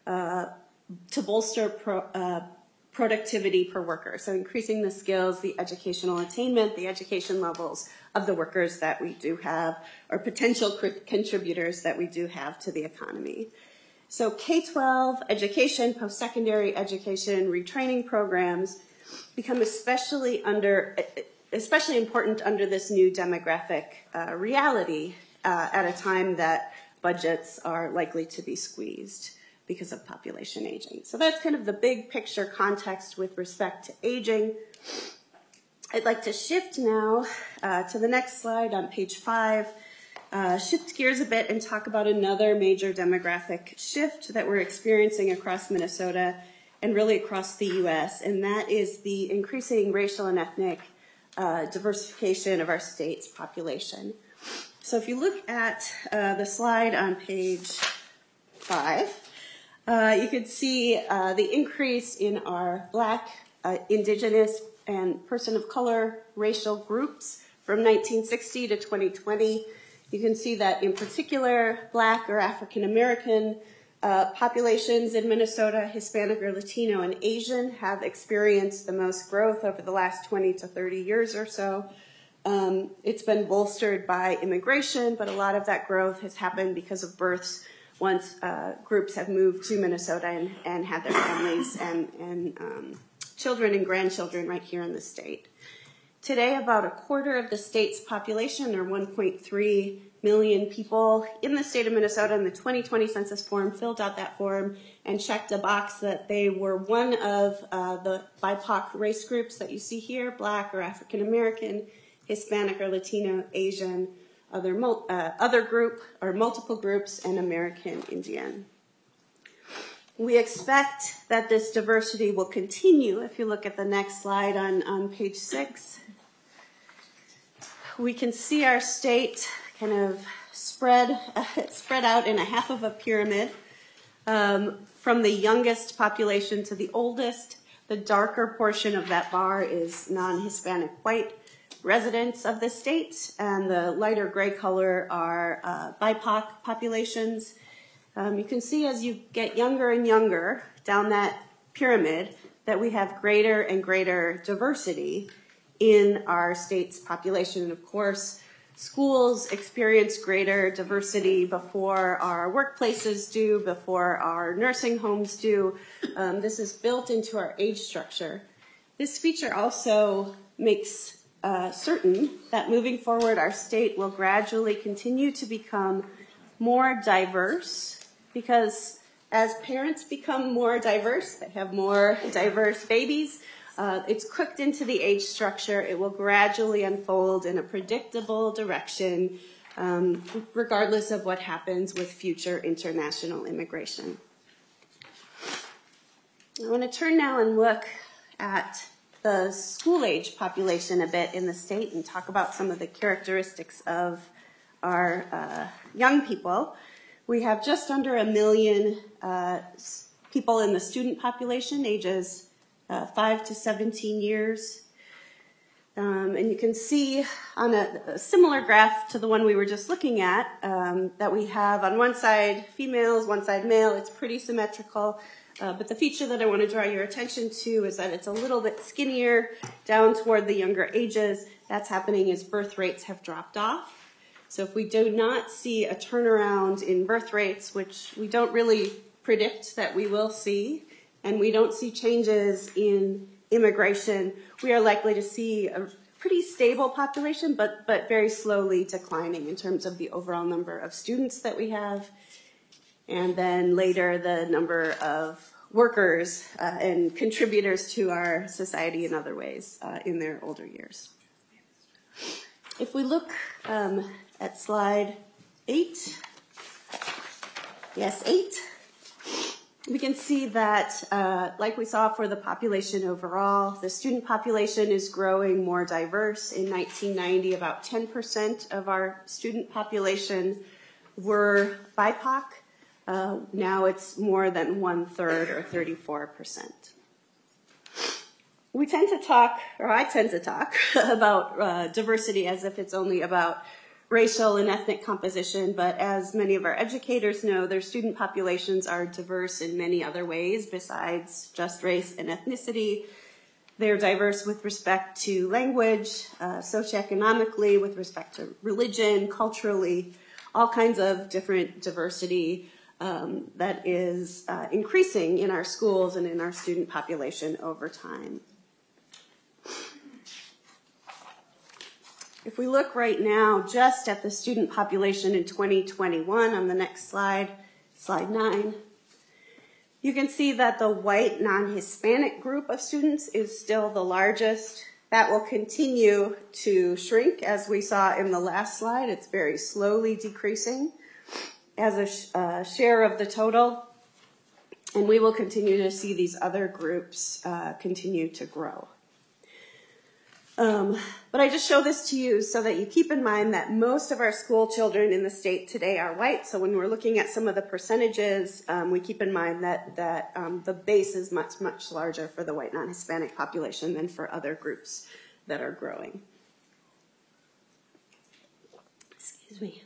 to bolster productivity per worker. So increasing the skills, the educational attainment, the education levels of the workers that we do have, or potential contributors that we do have to the economy. So K-12 education, post-secondary education, retraining programs become especially important under this new demographic reality at a time that budgets are likely to be squeezed because of population aging. So that's kind of the big picture context with respect to aging. I'd like to shift now to the next slide on page 5, shift gears a bit and talk about another major demographic shift that we're experiencing across Minnesota and really across the U.S., and that is the increasing racial and ethnic diversification of our state's population. So if you look at the slide on page 5, you could see the increase in our Black, Indigenous, and person of color racial groups from 1960 to 2020. You can see that in particular, Black or African American populations in Minnesota, Hispanic or Latino and Asian, have experienced the most growth over the last 20 to 30 years or so. It's been bolstered by immigration, but a lot of that growth has happened because of births once groups have moved to Minnesota and had their families and children and grandchildren right here in the state. Today, about a quarter of the state's population, or 1.3 million people in the state of Minnesota, in the 2020 census form, filled out that form and checked a box that they were one of the BIPOC race groups that you see here: Black or African American, Hispanic or Latino, Asian, other group or multiple groups, and American Indian. We expect that this diversity will continue. If you look at the next slide on page 6, we can see our state kind of spread out in a half of a pyramid, from the youngest population to the oldest. The darker portion of that bar is non-Hispanic white residents of the state, and the lighter gray color are BIPOC populations. You can see as you get younger and younger down that pyramid that we have greater and greater diversity in our state's population. And of course, schools experience greater diversity before our workplaces do, before our nursing homes do. This is built into our age structure. This feature also makes certain that moving forward, our state will gradually continue to become more diverse, because as parents become more diverse, they have more diverse babies, it's cooked into the age structure. It will gradually unfold in a predictable direction, regardless of what happens with future international immigration. I want to turn now and look at the school-age population a bit in the state and talk about some of the characteristics of our young people. We have just under 1 million people in the student population, ages 5 to 17 years. And you can see on a similar graph to the one we were just looking at, that we have on one side females, one side male. It's pretty symmetrical. But the feature that I want to draw your attention to is that it's a little bit skinnier down toward the younger ages. That's happening as birth rates have dropped off. So if we do not see a turnaround in birth rates, which we don't really predict that we will see, and we don't see changes in immigration, we are likely to see a pretty stable population, but very slowly declining in terms of the overall number of students that we have, and then later the number of workers and contributors to our society in other ways in their older years. If we look at slide 8, yes, 8, we can see that, like we saw for the population overall, the student population is growing more diverse. In 1990, about 10% of our student population were BIPOC. Now it's more than 1/3, or 34%. We tend to talk, or I tend to talk, about diversity as if it's only about racial and ethnic composition, but as many of our educators know, their student populations are diverse in many other ways besides just race and ethnicity. They're diverse with respect to language, socioeconomically, with respect to religion, culturally, all kinds of different diversity that is increasing in our schools and in our student population over time. If we look right now just at the student population in 2021 on the next slide, slide 9, you can see that the white non-Hispanic group of students is still the largest. That will continue to shrink as we saw in the last slide. It's very slowly decreasing as a share of the total. And we will continue to see these other groups continue to grow. But I just show this to you so that you keep in mind that most of our school children in the state today are white. So when we're looking at some of the percentages, we keep in mind that the base is much, much larger for the white non-Hispanic population than for other groups that are growing. Excuse me.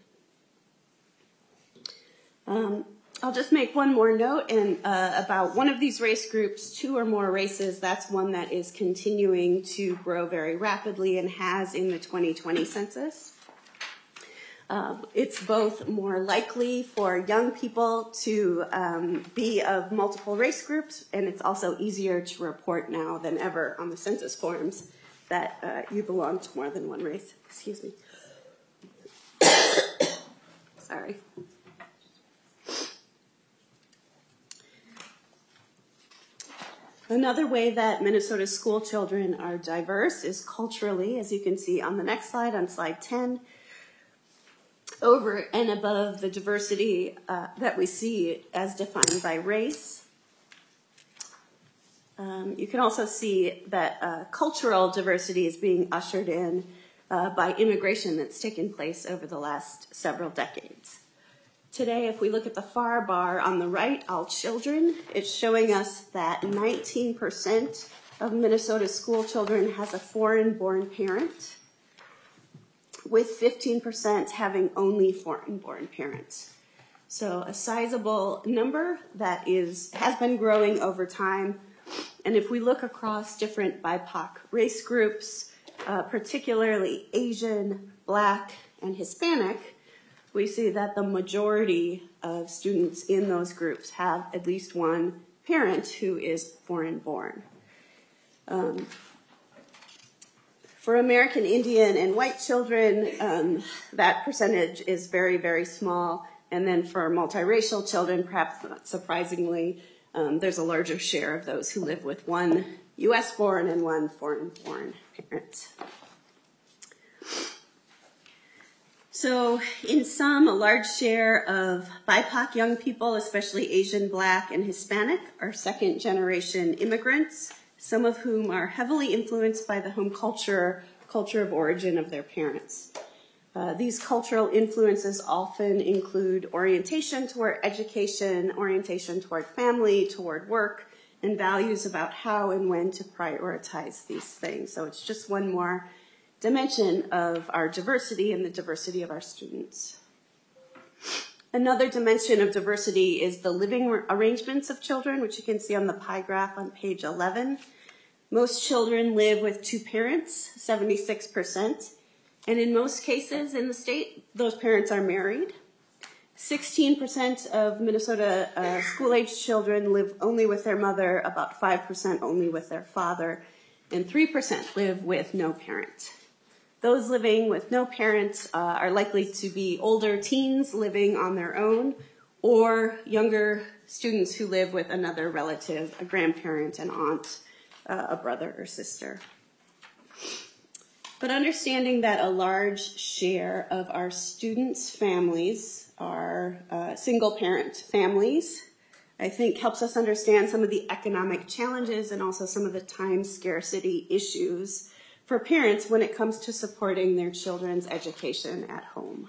I'll just make one more note about one of these race groups, 2 or more races. That's one that is continuing to grow very rapidly and has in the 2020 census. It's both more likely for young people to be of multiple race groups, and it's also easier to report now than ever on the census forms that you belong to more than one race. Excuse me. Sorry. Another way that Minnesota's school children are diverse is culturally, as you can see on the next slide, on slide 10. Over and above the diversity that we see as defined by race, you can also see that cultural diversity is being ushered in by immigration that's taken place over the last several decades. Today, if we look at the far bar on the right, all children, it's showing us that 19% of Minnesota's school children has a foreign-born parent, with 15% having only foreign-born parents. So a sizable number that has been growing over time. And if we look across different BIPOC race groups, particularly Asian, Black, and Hispanic, we see that the majority of students in those groups have at least one parent who is foreign-born. For American Indian and white children, that percentage is very, very small. And then for multiracial children, perhaps not surprisingly, there's a larger share of those who live with one U.S.-born and one foreign-born parent. So in sum, a large share of BIPOC young people, especially Asian, Black, and Hispanic, are second-generation immigrants, some of whom are heavily influenced by the home culture of origin of their parents. These cultural influences often include orientation toward education, orientation toward family, toward work, and values about how and when to prioritize these things. So it's just one more dimension of our diversity and the diversity of our students. Another dimension of diversity is the living arrangements of children, which you can see on the pie graph on page 11. Most children live with two parents, 76%. And in most cases in the state, those parents are married. 16% of Minnesota school-age children live only with their mother, about 5% only with their father, and 3% live with no parent. Those living with no parent are likely to be older teens living on their own, or younger students who live with another relative, a grandparent, an aunt, a brother or sister. But understanding that a large share of our students' families are single-parent families, I think helps us understand some of the economic challenges and also some of the time scarcity issues for parents when it comes to supporting their children's education at home.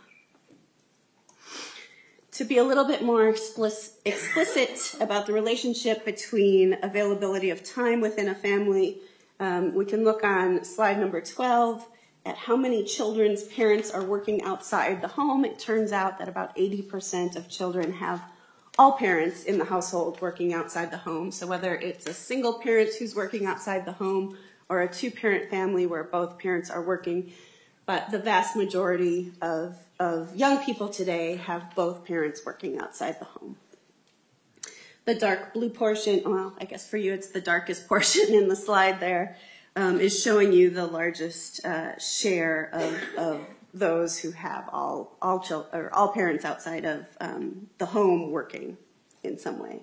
To be a little bit more explicit about the relationship between availability of time within a family, we can look on slide number 12 at how many children's parents are working outside the home. It turns out that about 80% of children have all parents in the household working outside the home. So whether it's a single parent who's working outside the home or a two-parent family where both parents are working, but the vast majority of young people today have both parents working outside the home. The dark blue portion, well, I guess for you it's the darkest portion in the slide there, is showing you the largest share of those who have all parents outside of the home working in some way.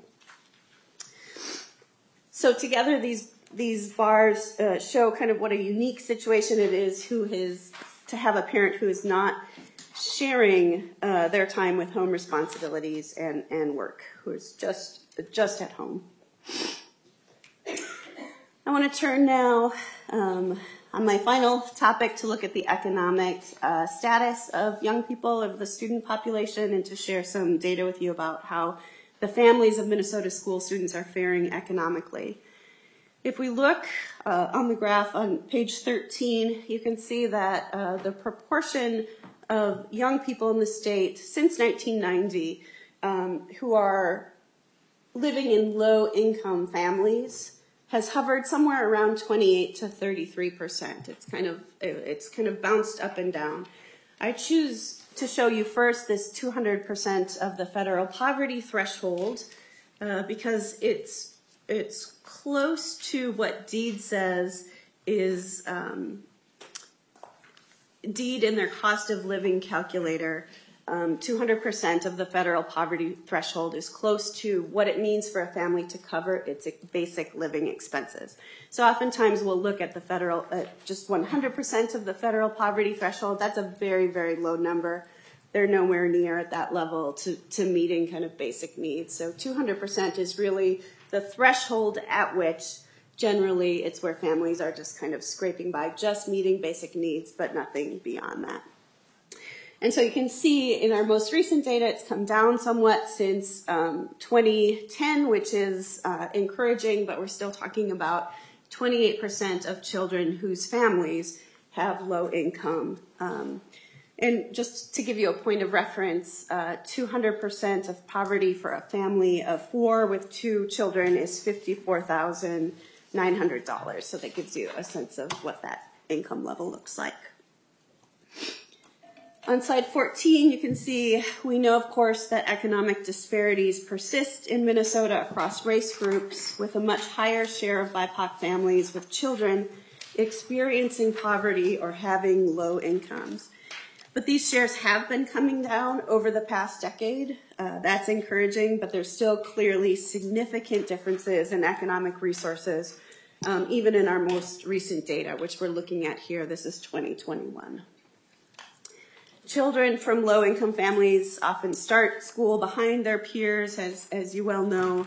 So together these bars show kind of what a unique situation it is to have a parent who is not sharing their time with home responsibilities and work, who is just at home. I want to turn now on my final topic to look at the economic status of young people, of the student population, and to share some data with you about how the families of Minnesota school students are faring economically. If we look on the graph on page 13, you can see that the proportion of young people in the state since 1990 who are living in low-income families has hovered somewhere around 28 to 33%. It's kind of bounced up and down. I choose to show you first this 200% of the federal poverty threshold, because it's close to what DEED says is DEED in their cost of living calculator. 200% of the federal poverty threshold is close to what it means for a family to cover its basic living expenses. So oftentimes we'll look at the federal, just 100% of the federal poverty threshold. That's a very, very low number. They're nowhere near at that level to meeting kind of basic needs. So 200% is really the threshold at which generally it's where families are just kind of scraping by, just meeting basic needs, but nothing beyond that. And so you can see in our most recent data, it's come down somewhat since 2010, which is encouraging, but we're still talking about 28% of children whose families have low income. And just to give you a point of reference, 200% of poverty for a family of 4 with 2 children is $54,900. So that gives you a sense of what that income level looks like. On slide 14, you can see we know, of course, that economic disparities persist in Minnesota across race groups, with a much higher share of BIPOC families with children experiencing poverty or having low incomes. But these shares have been coming down over the past decade. That's encouraging, but there's still clearly significant differences in economic resources, even in our most recent data, which we're looking at here. This is 2021. Children from low-income families often start school behind their peers, as you well know,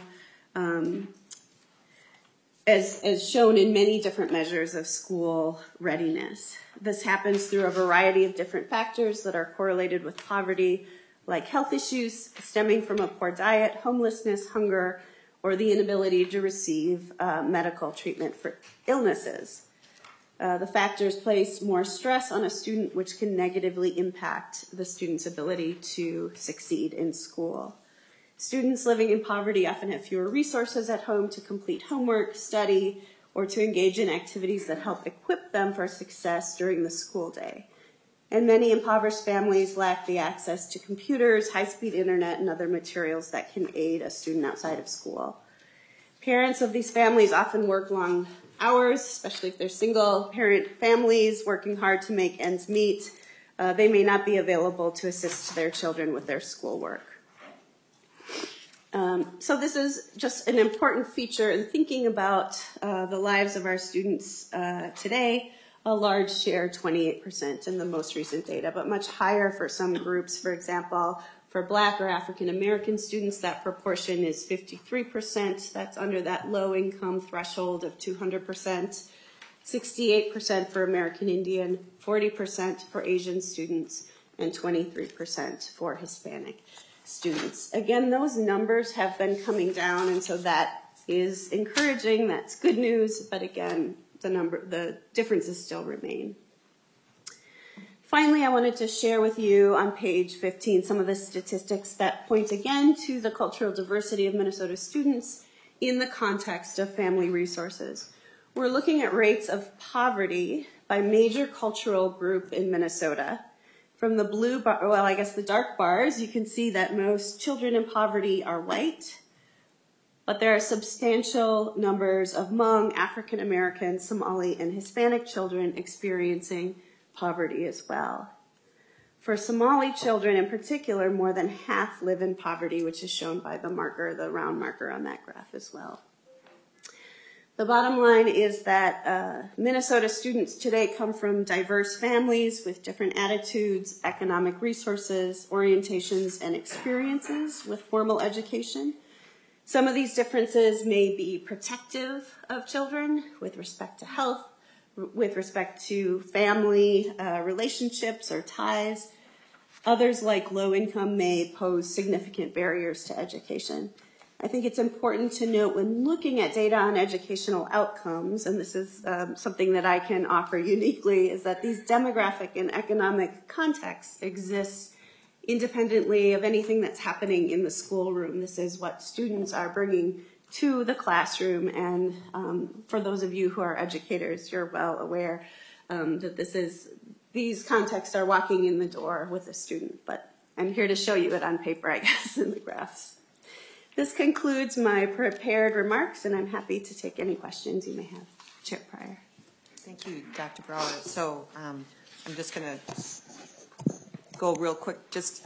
as shown in many different measures of school readiness. This happens through a variety of different factors that are correlated with poverty, like health issues stemming from a poor diet, homelessness, hunger, or the inability to receive medical treatment for illnesses. The factors place more stress on a student, which can negatively impact the student's ability to succeed in school. Students living in poverty often have fewer resources at home to complete homework, study, or to engage in activities that help equip them for success during the school day. And many impoverished families lack the access to computers, high-speed internet, and other materials that can aid a student outside of school. Parents of these families often work long hours, especially if they're single-parent families working hard to make ends meet. They may not be available to assist their children with their schoolwork. So this is just an important feature in thinking about the lives of our students today. A large share, 28% in the most recent data, but much higher for some groups. For example, for Black or African American students, that proportion is 53%. That's under that low income threshold of 200%. 68% for American Indian, 40% for Asian students, and 23% for Hispanic students. Again, those numbers have been coming down, and so that is encouraging. That's good news, but again, the differences still remain. Finally, I wanted to share with you on page 15 some of the statistics that point again to the cultural diversity of Minnesota students in the context of family resources. We're looking at rates of poverty by major cultural group in Minnesota. From the blue bar, well, I guess the dark bars, you can see that most children in poverty are white, but there are substantial numbers of Hmong, African American, Somali, and Hispanic children experiencing poverty as well. For Somali children in particular, more than half live in poverty, which is shown by the marker, the round marker on that graph as well. The bottom line is that Minnesota students today come from diverse families with different attitudes, economic resources, orientations, and experiences with formal education. Some of these differences may be protective of children with respect to health, with respect to family relationships or ties. Others, like low income, may pose significant barriers to education. I think it's important to note when looking at data on educational outcomes, and this is something that I can offer uniquely, is that these demographic and economic contexts exist independently of anything that's happening in the schoolroom. This is what students are bringing to the classroom, and for those of you who are educators, you're well aware that this is these contexts are walking in the door with a student, but I'm here to show you it on paper, I guess, in the graphs. This concludes my prepared remarks, and I'm happy to take any questions you may have. Chair Pryor. Thank you, Dr. Brower. So I'm just going to go real quick. Just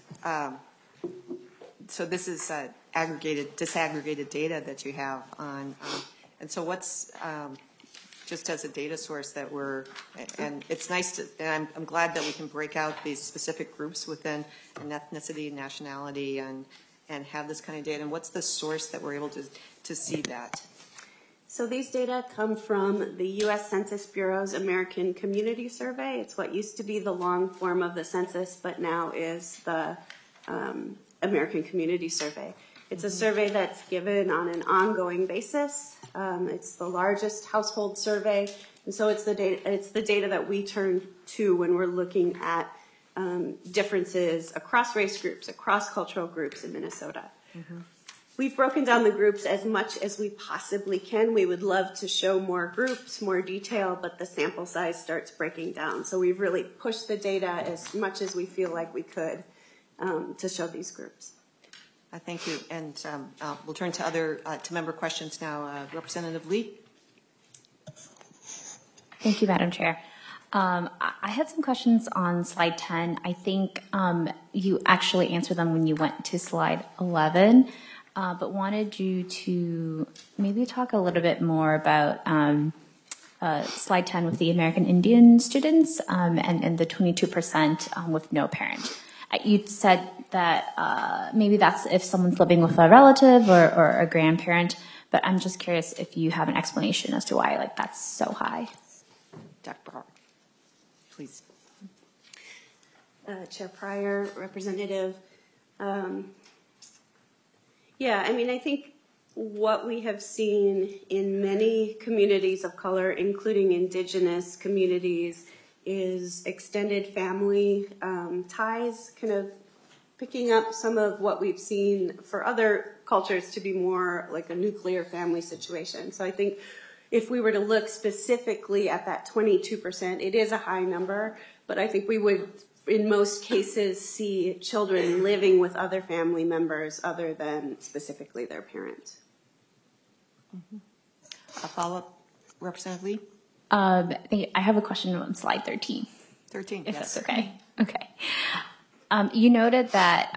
so this is disaggregated data that you have on, and so what's just as a data source that and it's nice to, and I'm glad that we can break out these specific groups within an ethnicity, nationality, and have this kind of data. And what's the source that we're able to see that? So these data come from the U.S. Census Bureau's American Community Survey. It's what used to be the long form of the census, but now is the American Community Survey. It's a survey that's given on an ongoing basis. It's the largest household survey, and so it's the data that we turn to when we're looking at differences across race groups, across cultural groups in Minnesota. Mm-hmm. We've broken down the groups as much as we possibly can. We would love to show more groups, more detail, but the sample size starts breaking down. So we've really pushed the data as much as we feel like we could to show these groups. Thank you. And we'll turn to member questions now. Representative Lee. Thank you, Madam Chair. I had some questions on slide 10. I think you actually answered them when you went to slide 11, but wanted you to maybe talk a little bit more about slide 10 with the American Indian students and the 22% with no parent. You said that maybe that's if someone's living with a relative or a grandparent, but I'm just curious if you have an explanation as to why that's so high. Dr. Brower, please. Chair Pryor, Representative. Yeah, I mean, I think what we have seen in many communities of color, including indigenous communities, is extended family ties, kind of picking up some of what we've seen for other cultures to be more like a nuclear family situation. So I think if we were to look specifically at that 22%, it is a high number, but I think we would, in most cases, see children living with other family members other than specifically their parents. Mm-hmm. A follow-up, Representative Lee? I have a question on slide 13. 13, if yes. that's okay. Okay. You noted that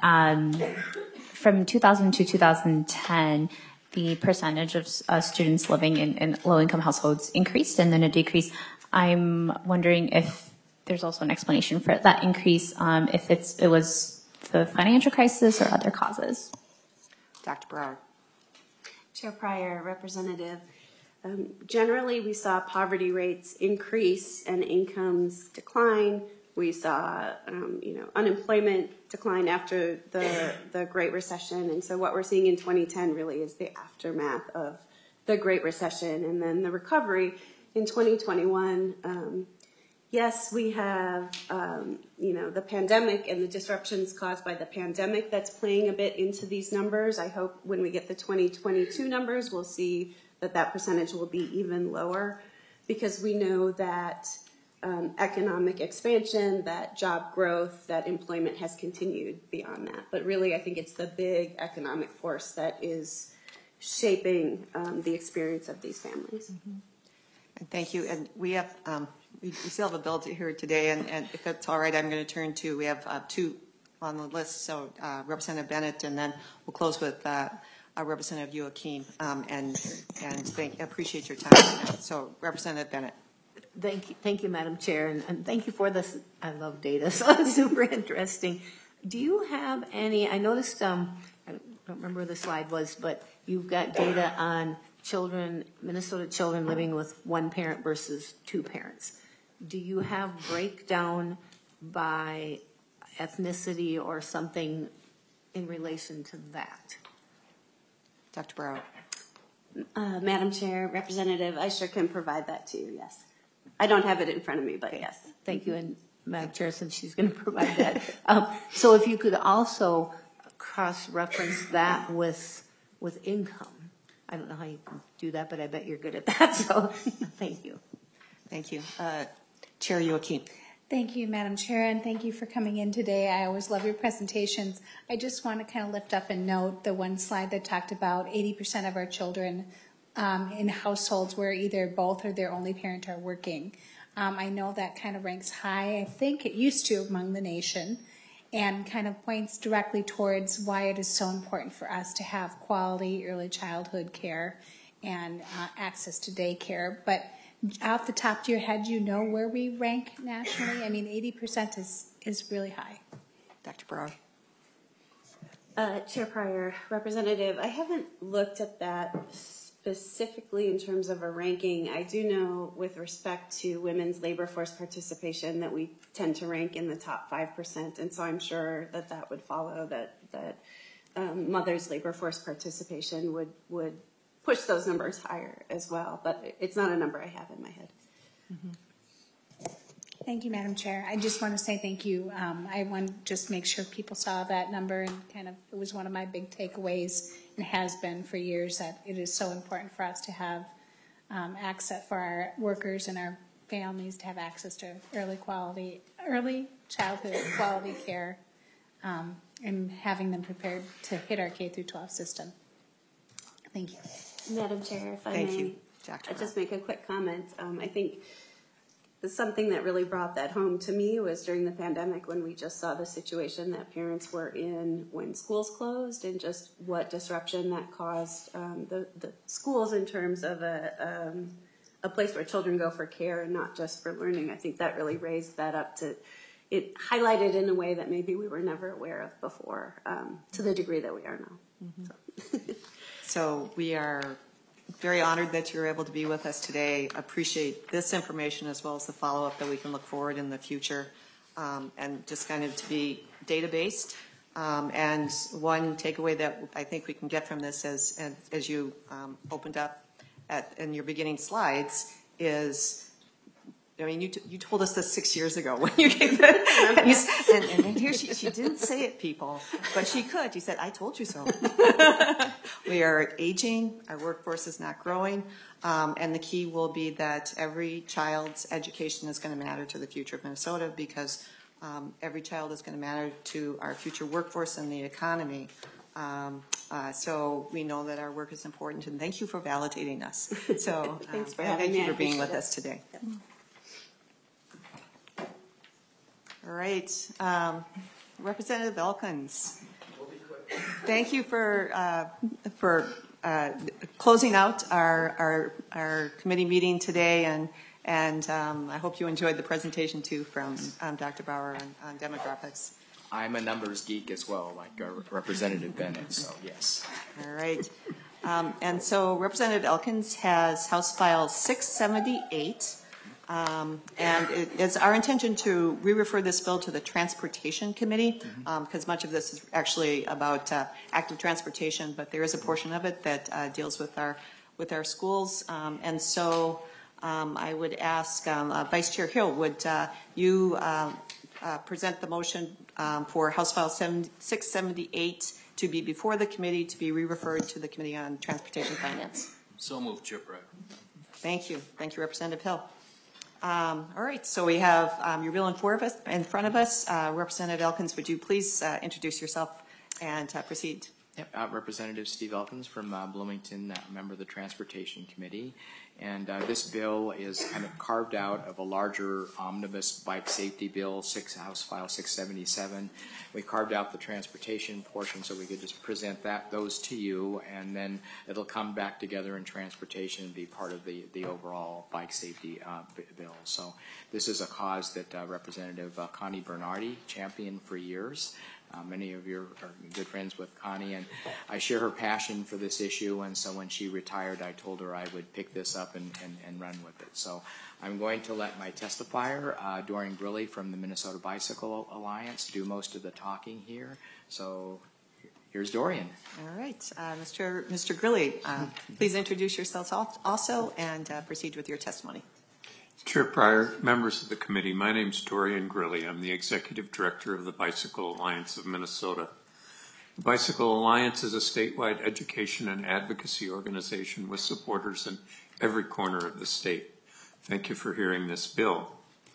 from 2000 to 2010, the percentage of students living in low-income households increased and then it decreased. I'm wondering if there's also an explanation for that increase, if it was the financial crisis or other causes. Dr. Brower. Chair Pryor, Representative. Generally, we saw poverty rates increase and incomes decline. We saw, unemployment decline after the Great Recession. And so what we're seeing in 2010 really is the aftermath of the Great Recession and then the recovery in 2021. Yes, we have, the pandemic and the disruptions caused by the pandemic that's playing a bit into these numbers. I hope when we get the 2022 numbers, we'll see that percentage will be even lower because we know that economic expansion, that job growth, that employment has continued beyond that. But really, I think it's the big economic force that is shaping the experience of these families. Mm-hmm. And thank you. And we have, we still have a bill to hear today, and if that's all right, I'm going to turn to, we have two on the list, so Representative Bennett, and then we'll close with Representative Joachim, and appreciate your time right now. So Representative Bennett. Thank you, Madam Chair, and thank you for this. I love data, so it's super interesting. Do you have any, I noticed, I don't remember where the slide was, but you've got data on children, Minnesota children living with one parent versus two parents. Do you have breakdown by ethnicity or something in relation to that? Dr. Brower. Madam Chair, Representative, I sure can provide that to you, yes. I don't have it in front of me, but yes. Thank you, and Madam Chair, since she's going to provide that. So if you could also cross-reference that with income. I don't know how you can do that, but I bet you're good at that, so thank you. Thank you. Chair Joachim. Thank you, Madam Chair, and thank you for coming in today. I always love your presentations. I just want to kind of lift up and note the one slide that talked about 80% of our children in households where either both or their only parent are working. I know that kind of ranks high. I think it used to among the nation, and kind of points directly towards why it is so important for us to have quality early childhood care and access to daycare. But off the top of your head, you know where we rank nationally? I mean, 80% is really high. Dr. Brower. Chair Pryor, Representative, I haven't looked at that specifically in terms of a ranking. I do know with respect to women's labor force participation that we tend to rank in the top 5%, and so I'm sure that would follow that mothers' labor force participation would push those numbers higher as well, but it's not a number I have in my head. Mm-hmm. Thank you, Madam Chair. I just want to say thank you. I want to just make sure people saw that number, and kind of it was one of my big takeaways, and has been for years, that it is so important for us to have access for our workers and our families to have access to early childhood quality care, and having them prepared to hit our K through 12 system. Thank you. Madam Chair, if I Thank may, you, Dr. I'll just make a quick comment. I think something that really brought that home to me was during the pandemic, when we just saw the situation that parents were in when schools closed, and just what disruption that caused the schools in terms of a place where children go for care and not just for learning. I think that really raised that up to, it highlighted in a way that maybe we were never aware of before, to the degree that we are now. Mm-hmm. So we are very honored that you're able to be with us today. Appreciate this information as well as the follow-up that we can look forward in the future, and just kind of to be data-based. And one takeaway that I think we can get from this, as you opened up in your beginning slides, is, I mean, you told us this 6 years ago when you gave that, and here she didn't say it, people, but she could. You said, "I told you so." We are aging. Our workforce is not growing, and the key will be that every child's education is going to matter to the future of Minnesota, because every child is going to matter to our future workforce and the economy. So we know that our work is important, and thank you for validating us. So thanks for having having me. Thank you for being with us today. Yep. All right, Representative Elkins. Thank you for closing out our committee meeting today, and I hope you enjoyed the presentation too from Dr. Bauer on demographics. I'm a numbers geek as well, like Representative Bennett, so yes. All right. And so Representative Elkins has House File 678. And it's our intention to re-refer this bill to the Transportation Committee, because much of this is actually about active transportation, but there is a portion of it that deals with our schools. And so I would ask Vice Chair Hill, would you present the motion for House File 678 to be before the committee, to be re-referred to the Committee on Transportation Finance? So moved, Chair Pryor. Thank you. Thank you, Representative Hill. All right, so we have your bill in front of us. Representative Elkins, would you please introduce yourself and proceed? Yep, Representative Steve Elkins from Bloomington, member of the Transportation Committee. And this bill is kind of carved out of a larger omnibus bike safety bill, House File 677. We carved out the transportation portion so we could just present those to you, and then it'll come back together in transportation and be part of the overall bike safety bill. So this is a cause that Representative Connie Bernardi championed for years. Many of you are good friends with Connie, and I share her passion for this issue, and so when she retired, I told her I would pick this up and run with it. So I'm going to let my testifier, Dorian Grilly from the Minnesota Bicycle Alliance, do most of the talking here. So here's Dorian. All right. Mr. Grilly, please introduce yourself also and proceed with your testimony. Chair Pryor, members of the committee, my name is Dorian Grilly. I'm the Executive Director of the Bicycle Alliance of Minnesota. The Bicycle Alliance is a statewide education and advocacy organization with supporters in every corner of the state. Thank you for hearing this bill.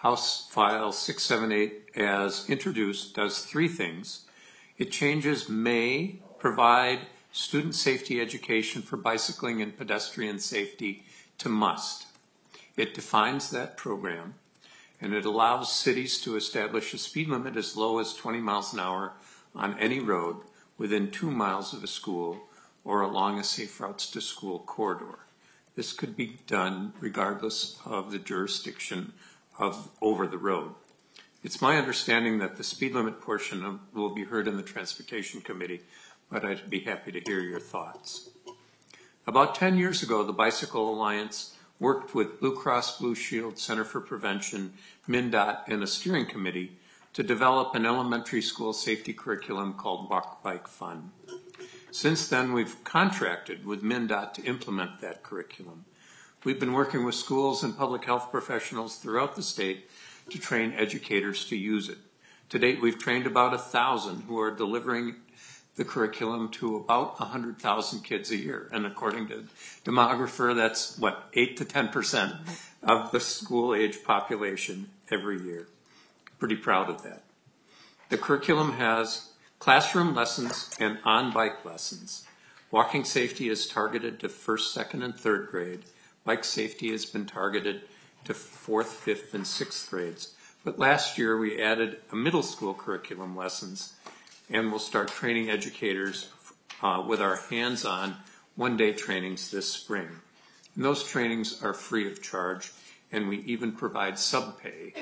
House File 678, as introduced, does three things. It changes may provide student safety education for bicycling and pedestrian safety to must. It defines that program, and it allows cities to establish a speed limit as low as 20 miles an hour on any road within 2 miles of a school or along a safe routes to school corridor. This could be done regardless of the jurisdiction of over the road. It's my understanding that the speed limit portion will be heard in the Transportation Committee, but I'd be happy to hear your thoughts. About 10 years ago, the Bicycle Alliance worked with Blue Cross Blue Shield Center for Prevention, MnDOT, and a steering committee to develop an elementary school safety curriculum called Walk, Bike, Fun. Since then, we've contracted with MnDOT to implement that curriculum. We've been working with schools and public health professionals throughout the state to train educators to use it. To date, we've trained about 1,000 who are delivering the curriculum to about 100,000 kids a year. And according to Demographer, that's 8 to 10% of the school age population every year. Pretty proud of that. The curriculum has classroom lessons and on-bike lessons. Walking safety is targeted to 1st, 2nd, and 3rd grade. Bike safety has been targeted to 4th, 5th, and 6th grades. But last year we added a middle school curriculum lessons, and we'll start training educators with our hands-on one-day trainings this spring. And those trainings are free of charge, and we even provide sub-pay.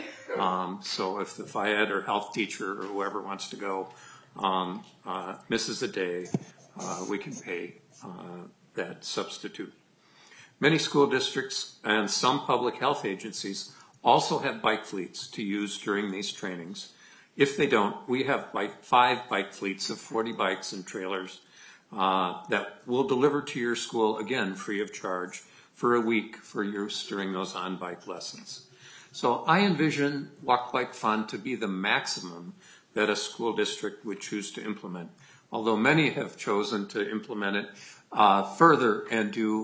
So if the phy ed or health teacher or whoever wants to go misses a day, we can pay that substitute. Many school districts and some public health agencies also have bike fleets to use during these trainings. If they don't, we have 5 bike fleets of 40 bikes and trailers that will deliver to your school, again, free of charge, for a week for use during those on-bike lessons. So I envision Walk, Bike, Fun to be the maximum that a school district would choose to implement, although many have chosen to implement it further and do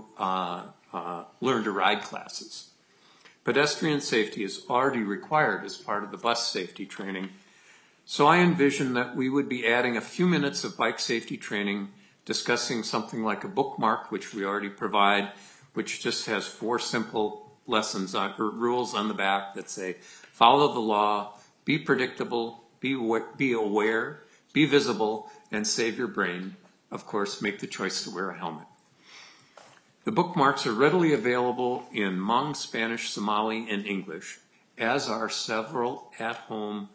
learn to ride classes. Pedestrian safety is already required as part of the bus safety training. So I envision that we would be adding a few minutes of bike safety training, discussing something like a bookmark, which we already provide, which just has 4 simple lessons or rules on the back that say, follow the law, be predictable, be aware, be visible, and save your brain. Of course, make the choice to wear a helmet. The bookmarks are readily available in Hmong, Spanish, Somali, and English, as are several at-home,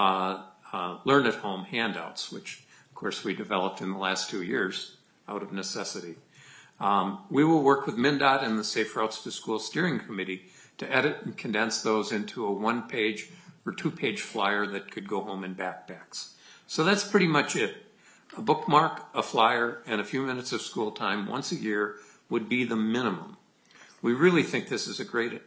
learn-at-home handouts, which, of course, we developed in the last 2 years out of necessity. We will work with MnDOT and the Safe Routes to School Steering Committee to edit and condense those into a 1-page or 2-page flyer that could go home in backpacks. So that's pretty much it. A bookmark, a flyer, and a few minutes of school time once a year would be the minimum. We really think this is a great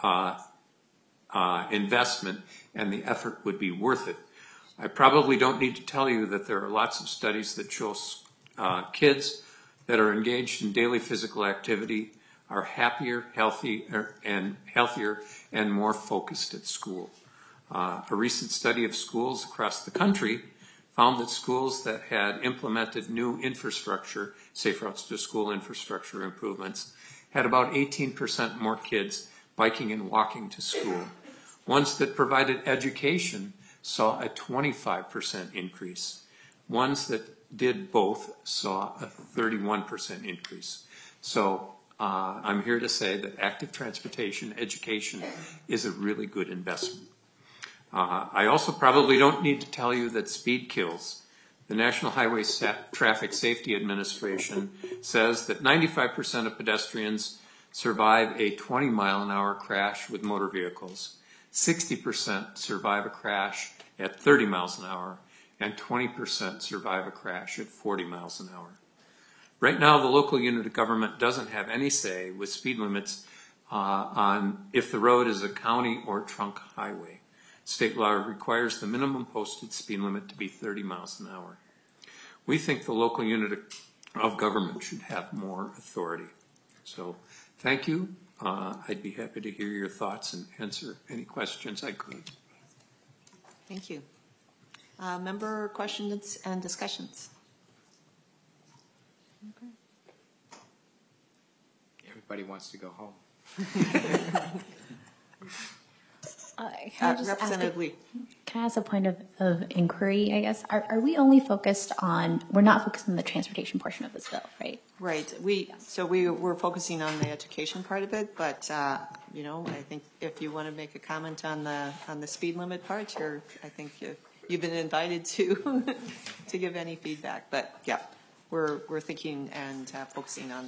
investment, and the effort would be worth it. I probably don't need to tell you that there are lots of studies that show kids that are engaged in daily physical activity are happier, healthier, and more focused at school. A recent study of schools across the country found that schools that had implemented new infrastructure, Safe Routes to School infrastructure improvements, had about 18% more kids biking and walking to school. Ones that provided education saw a 25% increase. Ones that did both saw a 31% increase. So I'm here to say that active transportation education is a really good investment. I also probably don't need to tell you that speed kills. The National Highway Traffic Safety Administration says that 95% of pedestrians survive a 20-mile-an-hour crash with motor vehicles. 60% survive a crash at 30 miles an hour, and 20% survive a crash at 40 miles an hour. Right now, the local unit of government doesn't have any say with speed limits on if the road is a county or trunk highway. State law requires the minimum posted speed limit to be 30 miles an hour. We think the local unit of government should have more authority. So thank you. I'd be happy to hear your thoughts and answer any questions I could. Thank you. Member questions and discussions? Okay. Everybody wants to go home. Can I just Representative Lee. Can I ask a point of inquiry, I guess? Are we only focused on, we're not focused on the transportation portion of this bill, right? Right. We're focusing on the education part of it, but I think if you want to make a comment on the speed limit part, I think you've been invited to to give any feedback. But yeah, we're thinking and focusing on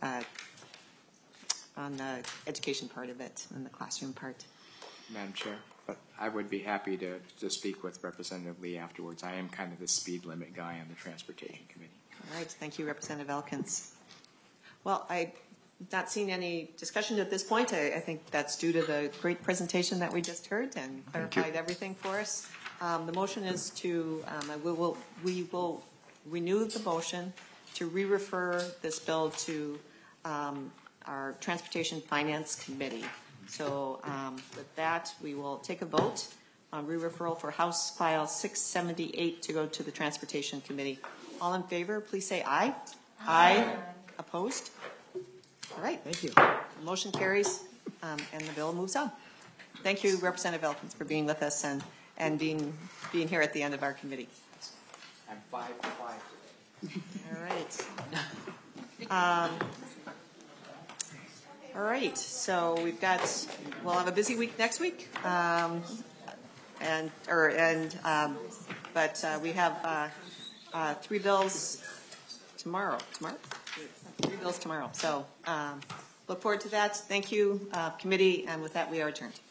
the education part of it and the classroom part. Madam Chair, but I would be happy to speak with Representative Lee afterwards. I am kind of the speed limit guy on the Transportation Committee. All right, thank you, Representative Elkins. Well, I've not seen any discussion at this point. I think that's due to the great presentation that we just heard and clarified everything for us. The motion is to, we will renew the motion to re-refer this bill to our Transportation Finance Committee. So with that, we will take a vote on re-referral for House File 678 to go to the Transportation Committee. All in favor, please say aye. Aye. Opposed? All right. Thank you. The motion carries and the bill moves on. Thank you, Representative Elkins, for being with us and being here at the end of our committee. I'm 5 today. All right. All right, so we'll have a busy week next week, but we have 3 bills tomorrow. 3 bills tomorrow. So look forward to that. Thank you, committee, and with that, we are adjourned.